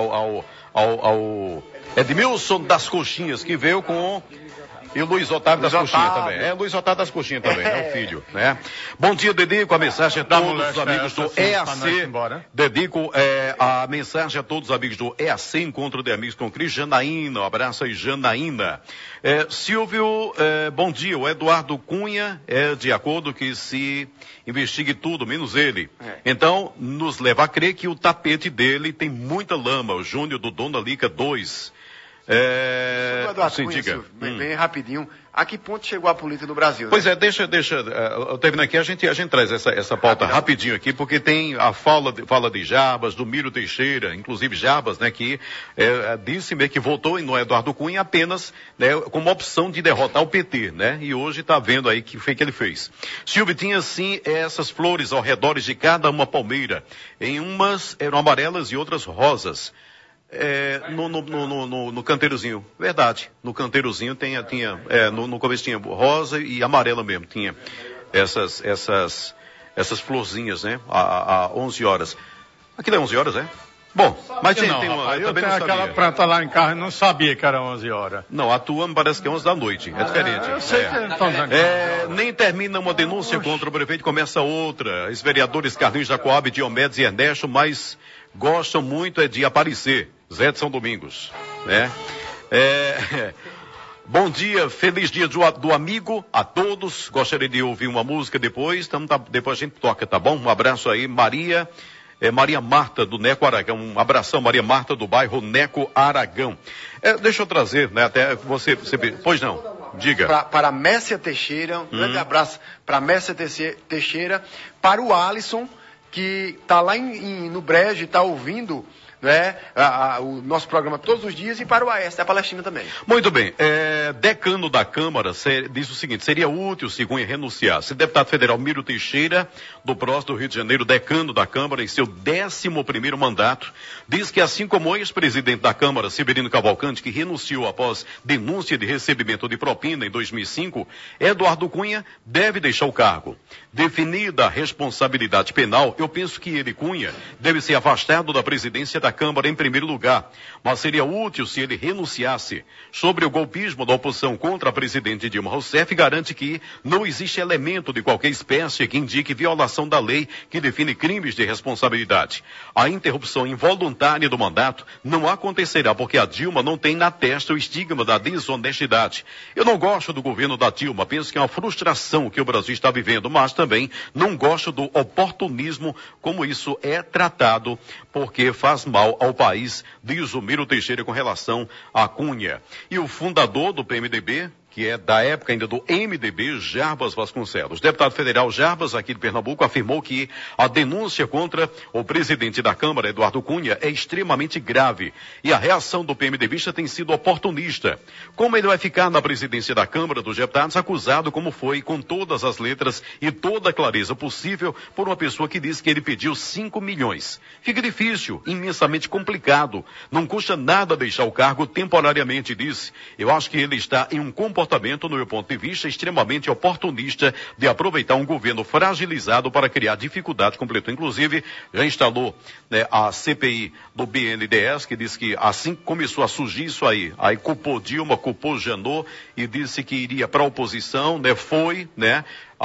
Speaker 1: ao Edmilson das Coxinhas, que veio com... E o Luiz Otávio das Coxinhas também. Luiz Otávio das Coxinhas também, o filho, né? Bom dia, dedico a mensagem a todos os amigos do EAC. Dedico a mensagem a todos os amigos do EAC, Encontro de Amigos com Cris. Janaína, um abraço aí, Janaína. Silvio, bom dia. O Eduardo Cunha é de acordo que se investigue tudo, menos ele. Então, nos leva a crer que o tapete dele tem muita lama. O Júnior do Dona Lica 2.
Speaker 8: Sim, diga. Bem rapidinho. A que ponto chegou a política no Brasil?
Speaker 1: Pois deixa, terminando aqui, a gente traz essa pauta rapidinho aqui, porque tem a fala de Jarbas, do Miro Teixeira, inclusive Jarbas, né, que disse mesmo que votou no Eduardo Cunha apenas, né, como opção de derrotar o PT, né, e hoje está vendo aí que foi que ele fez. Silvio, tinha sim essas flores ao redor de cada uma palmeira, em umas eram amarelas e outras rosas. No canteirozinho, verdade, no canteirozinho no começo tinha rosa e amarela mesmo, tinha essas florzinhas, né, a 11 horas. Aquilo é 11 horas, é? Bom, mas tem uma...
Speaker 7: Rapaz, eu tenho aquela planta lá em casa e não sabia que era 11 horas.
Speaker 1: Não, a tua me parece que é 11 da noite, é diferente.
Speaker 7: Eu sei que estão
Speaker 1: nem termina uma denúncia contra o prefeito, começa outra. Os vereadores Carlinhos Jacob, Diomedes e Ernesto, mas gostam muito de aparecer. Zé de São Domingos, né? Bom dia, feliz dia do amigo a todos. Gostaria de ouvir uma música depois, depois a gente toca, tá bom? Um abraço aí, Maria Marta do Neco Aragão. Um abração, Maria Marta do bairro Neco Aragão. Deixa eu trazer, né? Até você, pois não, diga.
Speaker 8: Para Messia Teixeira, um grande abraço para Messia Teixeira, para o Alisson, que está lá no Brejo, está ouvindo, né, o nosso programa todos os dias, e para o AES da Palestina também.
Speaker 1: Muito bem. Decano da Câmara diz o seguinte: seria útil se Cunha renunciasse. Deputado federal Miro Teixeira, do PROS do Rio de Janeiro, decano da Câmara, em seu 11º mandato, diz que, assim como o ex-presidente da Câmara, Severino Cavalcante, que renunciou após denúncia de recebimento de propina em 2005, Eduardo Cunha deve deixar o cargo. Definida a responsabilidade penal, eu penso que ele, Cunha, deve ser afastado da presidência da Câmara em primeiro lugar, mas seria útil se ele renunciasse. Sobre o golpismo da oposição contra a presidente Dilma Rousseff, garante que não existe elemento de qualquer espécie que indique violação da lei que define crimes de responsabilidade. A interrupção involuntária do mandato não acontecerá porque a Dilma não tem na testa o estigma da desonestidade. Eu não gosto do governo da Dilma, penso que é uma frustração que o Brasil está vivendo, mas também não gosto do oportunismo como isso é tratado, porque faz mal ao país, diz o Miro Teixeira com relação a Cunha. E o fundador do PMDB, que é da época ainda do MDB, Jarbas Vasconcelos. Deputado federal Jarbas, aqui de Pernambuco, afirmou que a denúncia contra o presidente da Câmara, Eduardo Cunha, é extremamente grave e a reação do PMDBista tem sido oportunista. Como ele vai ficar na presidência da Câmara dos Deputados, acusado como foi, com todas as letras e toda a clareza possível, por uma pessoa que disse que ele pediu 5 milhões. Fica difícil, imensamente complicado. Não custa nada deixar o cargo temporariamente, disse. Eu acho que ele está em um comportamento, no meu ponto de vista, extremamente oportunista de aproveitar um governo fragilizado para criar dificuldade, completou. Inclusive, já instalou, né, a CPI do BNDES, que disse que assim que começou a surgir isso aí culpou Dilma, culpou Janot e disse que iria para a oposição, né, foi, né,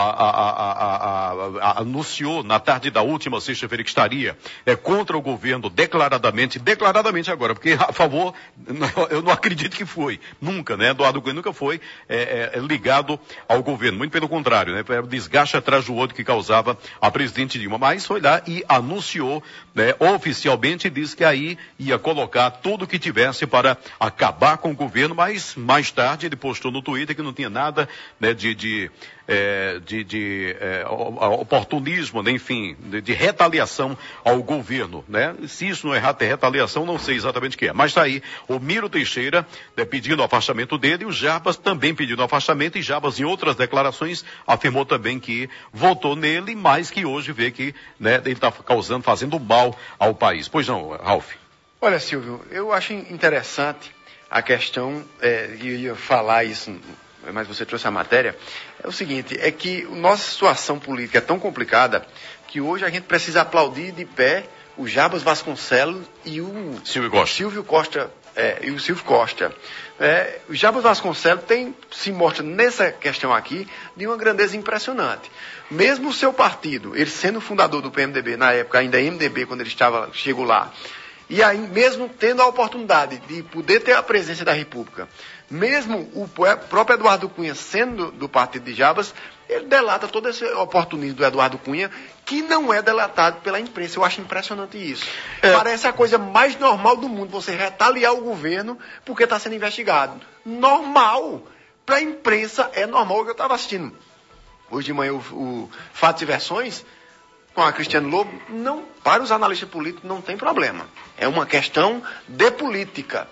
Speaker 1: anunciou na tarde da última sexta-feira que estaria contra o governo declaradamente agora, porque a favor, eu não acredito que foi, nunca, né, Eduardo Cunha nunca foi ligado ao governo, muito pelo contrário, né, o desgaste atrás do outro que causava a presidente Dilma, mas foi lá e anunciou, né, oficialmente, disse que aí ia colocar tudo que tivesse para acabar com o governo, mas mais tarde ele postou no Twitter que não tinha nada, né, de oportunismo, né, enfim, de retaliação ao governo, né? Se isso não é retaliação, não sei exatamente o que é. Mas está aí o Miro Teixeira, né, pedindo o afastamento dele, e o Jarbas também pedindo afastamento, e Jarbas, em outras declarações, afirmou também que votou nele, mas que hoje vê que, né, ele está fazendo mal ao país. Pois não, Ralf?
Speaker 8: Olha, Silvio, eu acho interessante a questão, eu ia falar isso, mas você trouxe a matéria, é o seguinte, é que nossa situação política é tão complicada que hoje a gente precisa aplaudir de pé o Jarbas Vasconcelos e o Silvio Costa. O Jarbas Vasconcelos se mostra nessa questão aqui de uma grandeza impressionante. Mesmo o seu partido, ele sendo fundador do PMDB, na época ainda MDB, quando ele chegou lá, e aí mesmo tendo a oportunidade de poder ter a presidência da República, mesmo o próprio Eduardo Cunha sendo do partido de Jabas, ele delata todo esse oportunismo do Eduardo Cunha, que não é delatado pela imprensa. Eu acho impressionante isso. Parece a coisa mais normal do mundo, você retaliar o governo porque está sendo investigado. Normal. Para a imprensa é normal. O que eu estava assistindo hoje de manhã, o Fatos e Versões, com a Cristiano Lobo, não, para os analistas políticos não tem problema. É uma questão de política.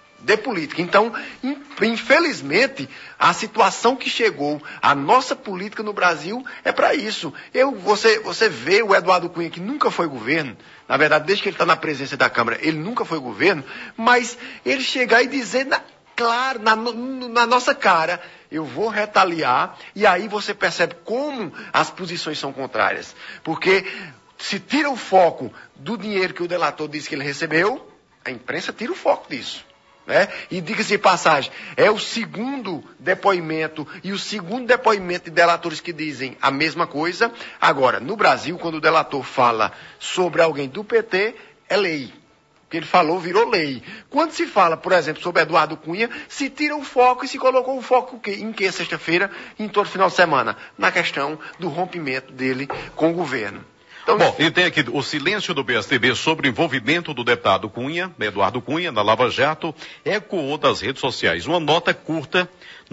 Speaker 8: Então, infelizmente, a situação que chegou, a nossa política no Brasil é para isso. Você vê o Eduardo Cunha, que nunca foi governo, na verdade, desde que ele está na presidência da Câmara, ele nunca foi governo, mas ele chegar e dizer, claro, na nossa cara, eu vou retaliar, e aí você percebe como as posições são contrárias. Porque se tira o foco do dinheiro que o delator disse que ele recebeu, a imprensa tira o foco disso. Né? E diga-se de passagem, é o segundo depoimento e o segundo depoimento de delatores que dizem a mesma coisa. Agora, no Brasil, quando o delator fala sobre alguém do PT, é lei. O que ele falou virou lei. Quando se fala, por exemplo, sobre Eduardo Cunha, se tira o foco e se colocou o foco em que sexta-feira, em todo final de semana? Na questão do rompimento dele com o governo. Então,
Speaker 1: bom, e tem aqui o silêncio do PSDB sobre o envolvimento do deputado Cunha, Eduardo Cunha, na Lava Jato, ecoou das redes sociais. Numa nota curta,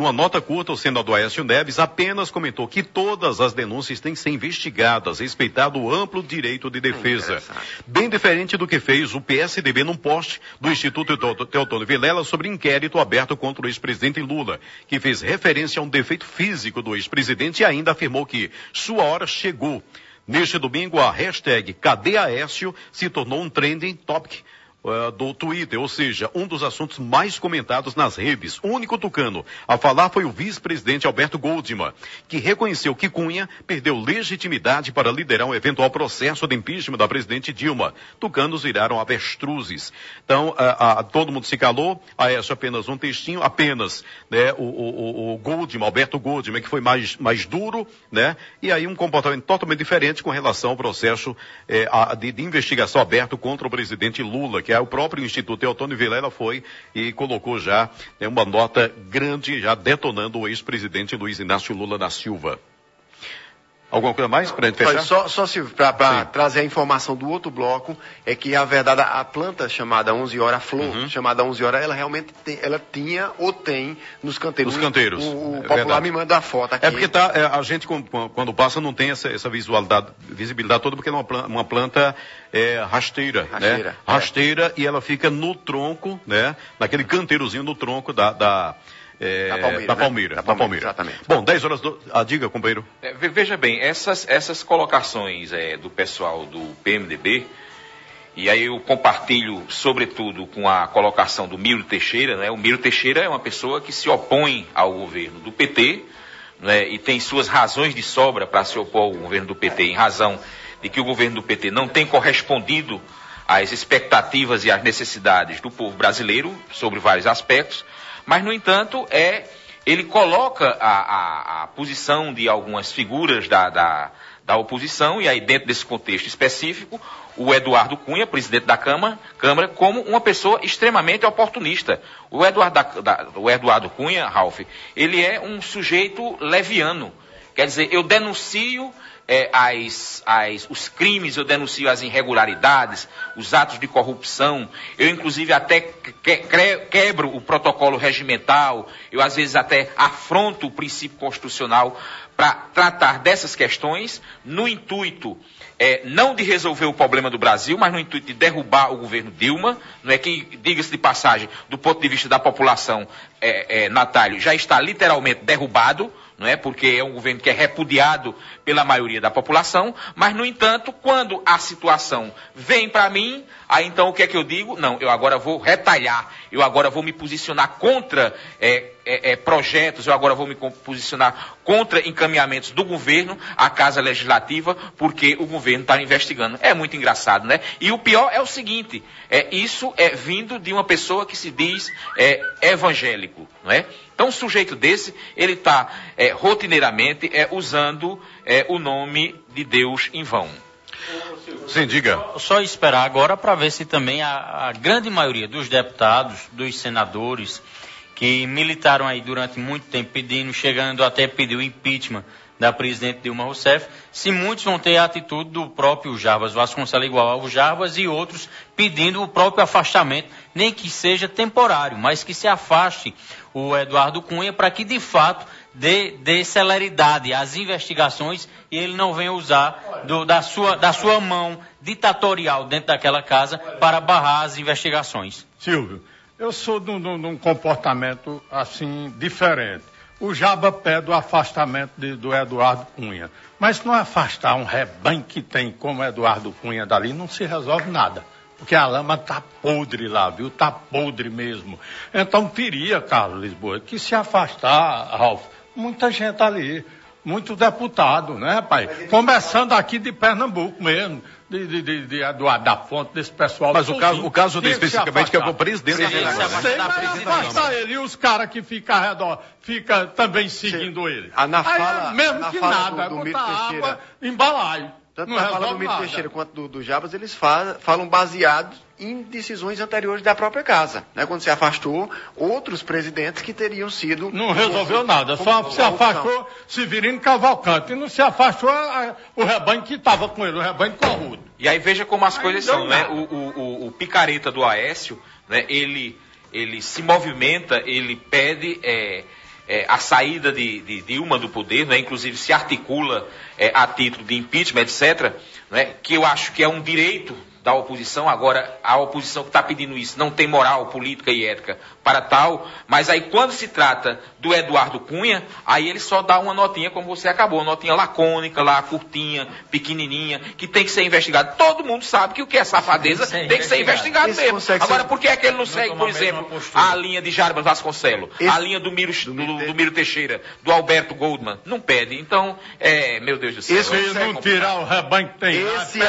Speaker 1: o senador Aécio Neves apenas comentou que todas as denúncias têm que ser investigadas, respeitado o amplo direito de defesa. Bem diferente do que fez o PSDB num post do Instituto Teotônio Vilela sobre inquérito aberto contra o ex-presidente Lula, que fez referência a um defeito físico do ex-presidente e ainda afirmou que sua hora chegou. Neste domingo, a hashtag Cadê Aécio se tornou um trending topic do Twitter, ou seja, um dos assuntos mais comentados nas redes. O único tucano a falar foi o vice-presidente Alberto Goldman, que reconheceu que Cunha perdeu legitimidade para liderar um eventual processo de impeachment da presidente Dilma. Tucanos viraram avestruzes. Então, todo mundo se calou, Aécio apenas um textinho, né, o Goldman, Alberto Goldman, que foi mais duro, né, e aí um comportamento totalmente diferente com relação ao processo de investigação aberto contra o presidente Lula, que o próprio Instituto Teotônio Vilela foi e colocou já uma nota grande, já detonando o ex-presidente Luiz Inácio Lula da Silva. Alguma coisa mais para a gente fechar?
Speaker 8: Só Silvio, para trazer a informação do outro bloco, é que a verdade, a planta chamada 11 horas, a flor chamada 11 horas, ela realmente ela tinha ou tem nos canteiros.
Speaker 1: Nos canteiros.
Speaker 8: O popular me manda a foto aqui.
Speaker 1: É porque a gente, quando passa, não tem essa visibilidade toda, porque é uma planta rasteira. Né? Rasteira, e ela fica no tronco, né? Naquele canteirozinho no tronco da Palmeira.
Speaker 8: Exatamente.
Speaker 1: Bom, 10 horas. Diga, companheiro.
Speaker 6: Veja bem, essas colocações do pessoal do PMDB, e aí eu compartilho, sobretudo, com a colocação do Miro Teixeira, né? O Miro Teixeira é uma pessoa que se opõe ao governo do PT, né? E tem suas razões de sobra para se opor ao governo do PT, em razão de que o governo do PT não tem correspondido às expectativas e às necessidades do povo brasileiro sobre vários aspectos. Mas, no entanto, ele coloca a posição de algumas figuras da oposição, e aí dentro desse contexto específico, o Eduardo Cunha, presidente da Câmara, como uma pessoa extremamente oportunista. O Eduardo Cunha, Ralf, ele é um sujeito leviano. Quer dizer, eu denuncio os crimes, eu denuncio as irregularidades, os atos de corrupção, eu inclusive até quebro o protocolo regimental, eu às vezes até afronto o princípio constitucional para tratar dessas questões no intuito não de resolver o problema do Brasil, mas no intuito de derrubar o governo Dilma, não é que, diga-se de passagem, do ponto de vista da população, Natálio, já está literalmente derrubado, não é? Porque é um governo que é repudiado pela maioria da população, mas, no entanto, quando a situação vem para mim, aí então o que é que eu digo? Não, eu agora vou retalhar, eu agora vou me posicionar contra projetos, eu agora vou me posicionar contra encaminhamentos do governo à Casa Legislativa, porque o governo está investigando. É muito engraçado, né? E o pior é o seguinte, isso é vindo de uma pessoa que se diz evangélico, não é? Então, um sujeito desse, ele está rotineiramente usando o nome de Deus em vão.
Speaker 1: Sim, diga.
Speaker 5: Só esperar agora para ver se também a grande maioria dos deputados, dos senadores, que militaram aí durante muito tempo chegando até pedir o impeachment da presidente Dilma Rousseff, se muitos vão ter a atitude do próprio Jarbas Vasconcelos igual ao Jarbas e outros pedindo o próprio afastamento, nem que seja temporário, mas que se afaste o Eduardo Cunha para que de fato dê celeridade às investigações e ele não venha usar da sua mão ditatorial dentro daquela casa para barrar as investigações.
Speaker 7: Silvio, eu sou de um comportamento assim diferente. O Jaba pede o afastamento do Eduardo Cunha. Mas se não afastar um rebanho que tem como Eduardo Cunha dali, não se resolve nada. Porque a lama tá podre lá, viu? Tá podre mesmo. Então teria, Carlos Lisboa, que se afastar, Ralf, muita gente ali, muito deputado, né, pai? Começando aqui de Pernambuco mesmo. De Eduardo da Fonte, desse pessoal.
Speaker 1: Mas o caso dele especificamente, que é o presidente da
Speaker 7: afastar ele e os caras que ficam ao redor, ficam também seguindo ele. Mesmo que nada, botar água em balaio.
Speaker 8: Tanto na fala do Mito Teixeira quanto do Jarbas, eles falam baseados em decisões anteriores da própria casa. Né? Quando se afastou, outros presidentes que teriam sido...
Speaker 7: Não resolveu nada, só se afastou Severino Cavalcante. E não se afastou o rebanho que estava com ele, o rebanho corrudo.
Speaker 6: E aí veja como as coisas são, né? O picareta do Aécio, né? Ele se movimenta, ele pede... a saída de Dilma do poder, né, inclusive se articula a título de impeachment, etc., né, que eu acho que é um direito da oposição. Agora, a oposição que está pedindo isso não tem moral política e ética para tal, mas aí quando se trata do Eduardo Cunha, aí ele só dá uma notinha, como você acabou, uma notinha lacônica, lá, curtinha, pequenininha, que tem que ser investigado. Todo mundo sabe que o que é safadeza tem que ser investigado mesmo. Agora, por que é que ele não segue, por exemplo, a linha de Jarbas Vasconcelos, a linha do Miro Teixeira, do Alberto Goldman? Não pede. Então, meu Deus do céu.
Speaker 7: Se não tirar o rebanho que tem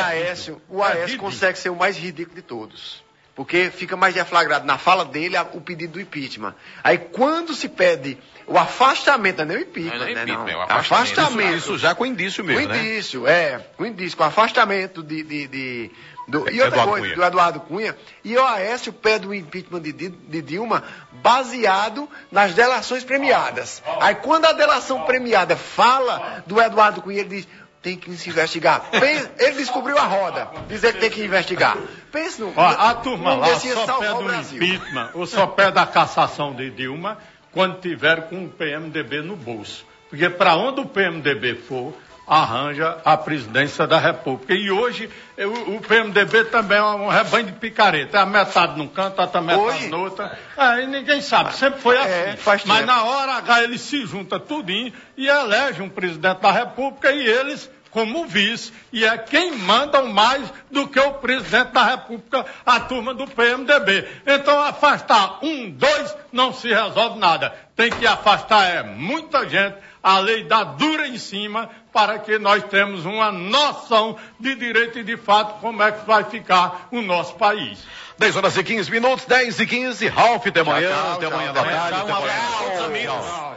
Speaker 8: o Aécio consegue ser o mais ridículo de todos. Porque fica mais deflagrado na fala dele o pedido do impeachment. Aí quando se pede o afastamento, não é nem o impeachment,
Speaker 6: não.
Speaker 8: É o afastamento.
Speaker 1: Isso já com indício mesmo,
Speaker 8: com indício, com afastamento e outra coisa, do Eduardo Cunha. E o Aécio pede o impeachment de Dilma baseado nas delações premiadas. Aí quando a delação premiada fala do Eduardo Cunha, ele diz... Tem que se investigar. Ele descobriu a roda. Dizer que tem que investigar. Pense no...
Speaker 7: A turma lá só pede o impeachment ou só pede a cassação de Dilma quando tiver com o PMDB no bolso. Porque para onde o PMDB for, arranja a presidência da República. E hoje o PMDB também é um rebanho de picareta. É a metade num canto, a outra metade no outro. E ninguém sabe, sempre foi assim. Mas na hora H eles se juntam tudinho e elegem um presidente da República e eles como vice. E é quem mandam mais do que o presidente da República, a turma do PMDB. Então afastar 1, 2 não se resolve nada. Tem que afastar muita gente. A lei dá dura em cima para que nós tenhamos uma noção de direito e de fato como é que vai ficar o nosso país.
Speaker 1: 10 horas e 15 minutos, 10 e 15. Ralf, até amanhã. Até amanhã da tarde.
Speaker 5: Um abraço, amigos.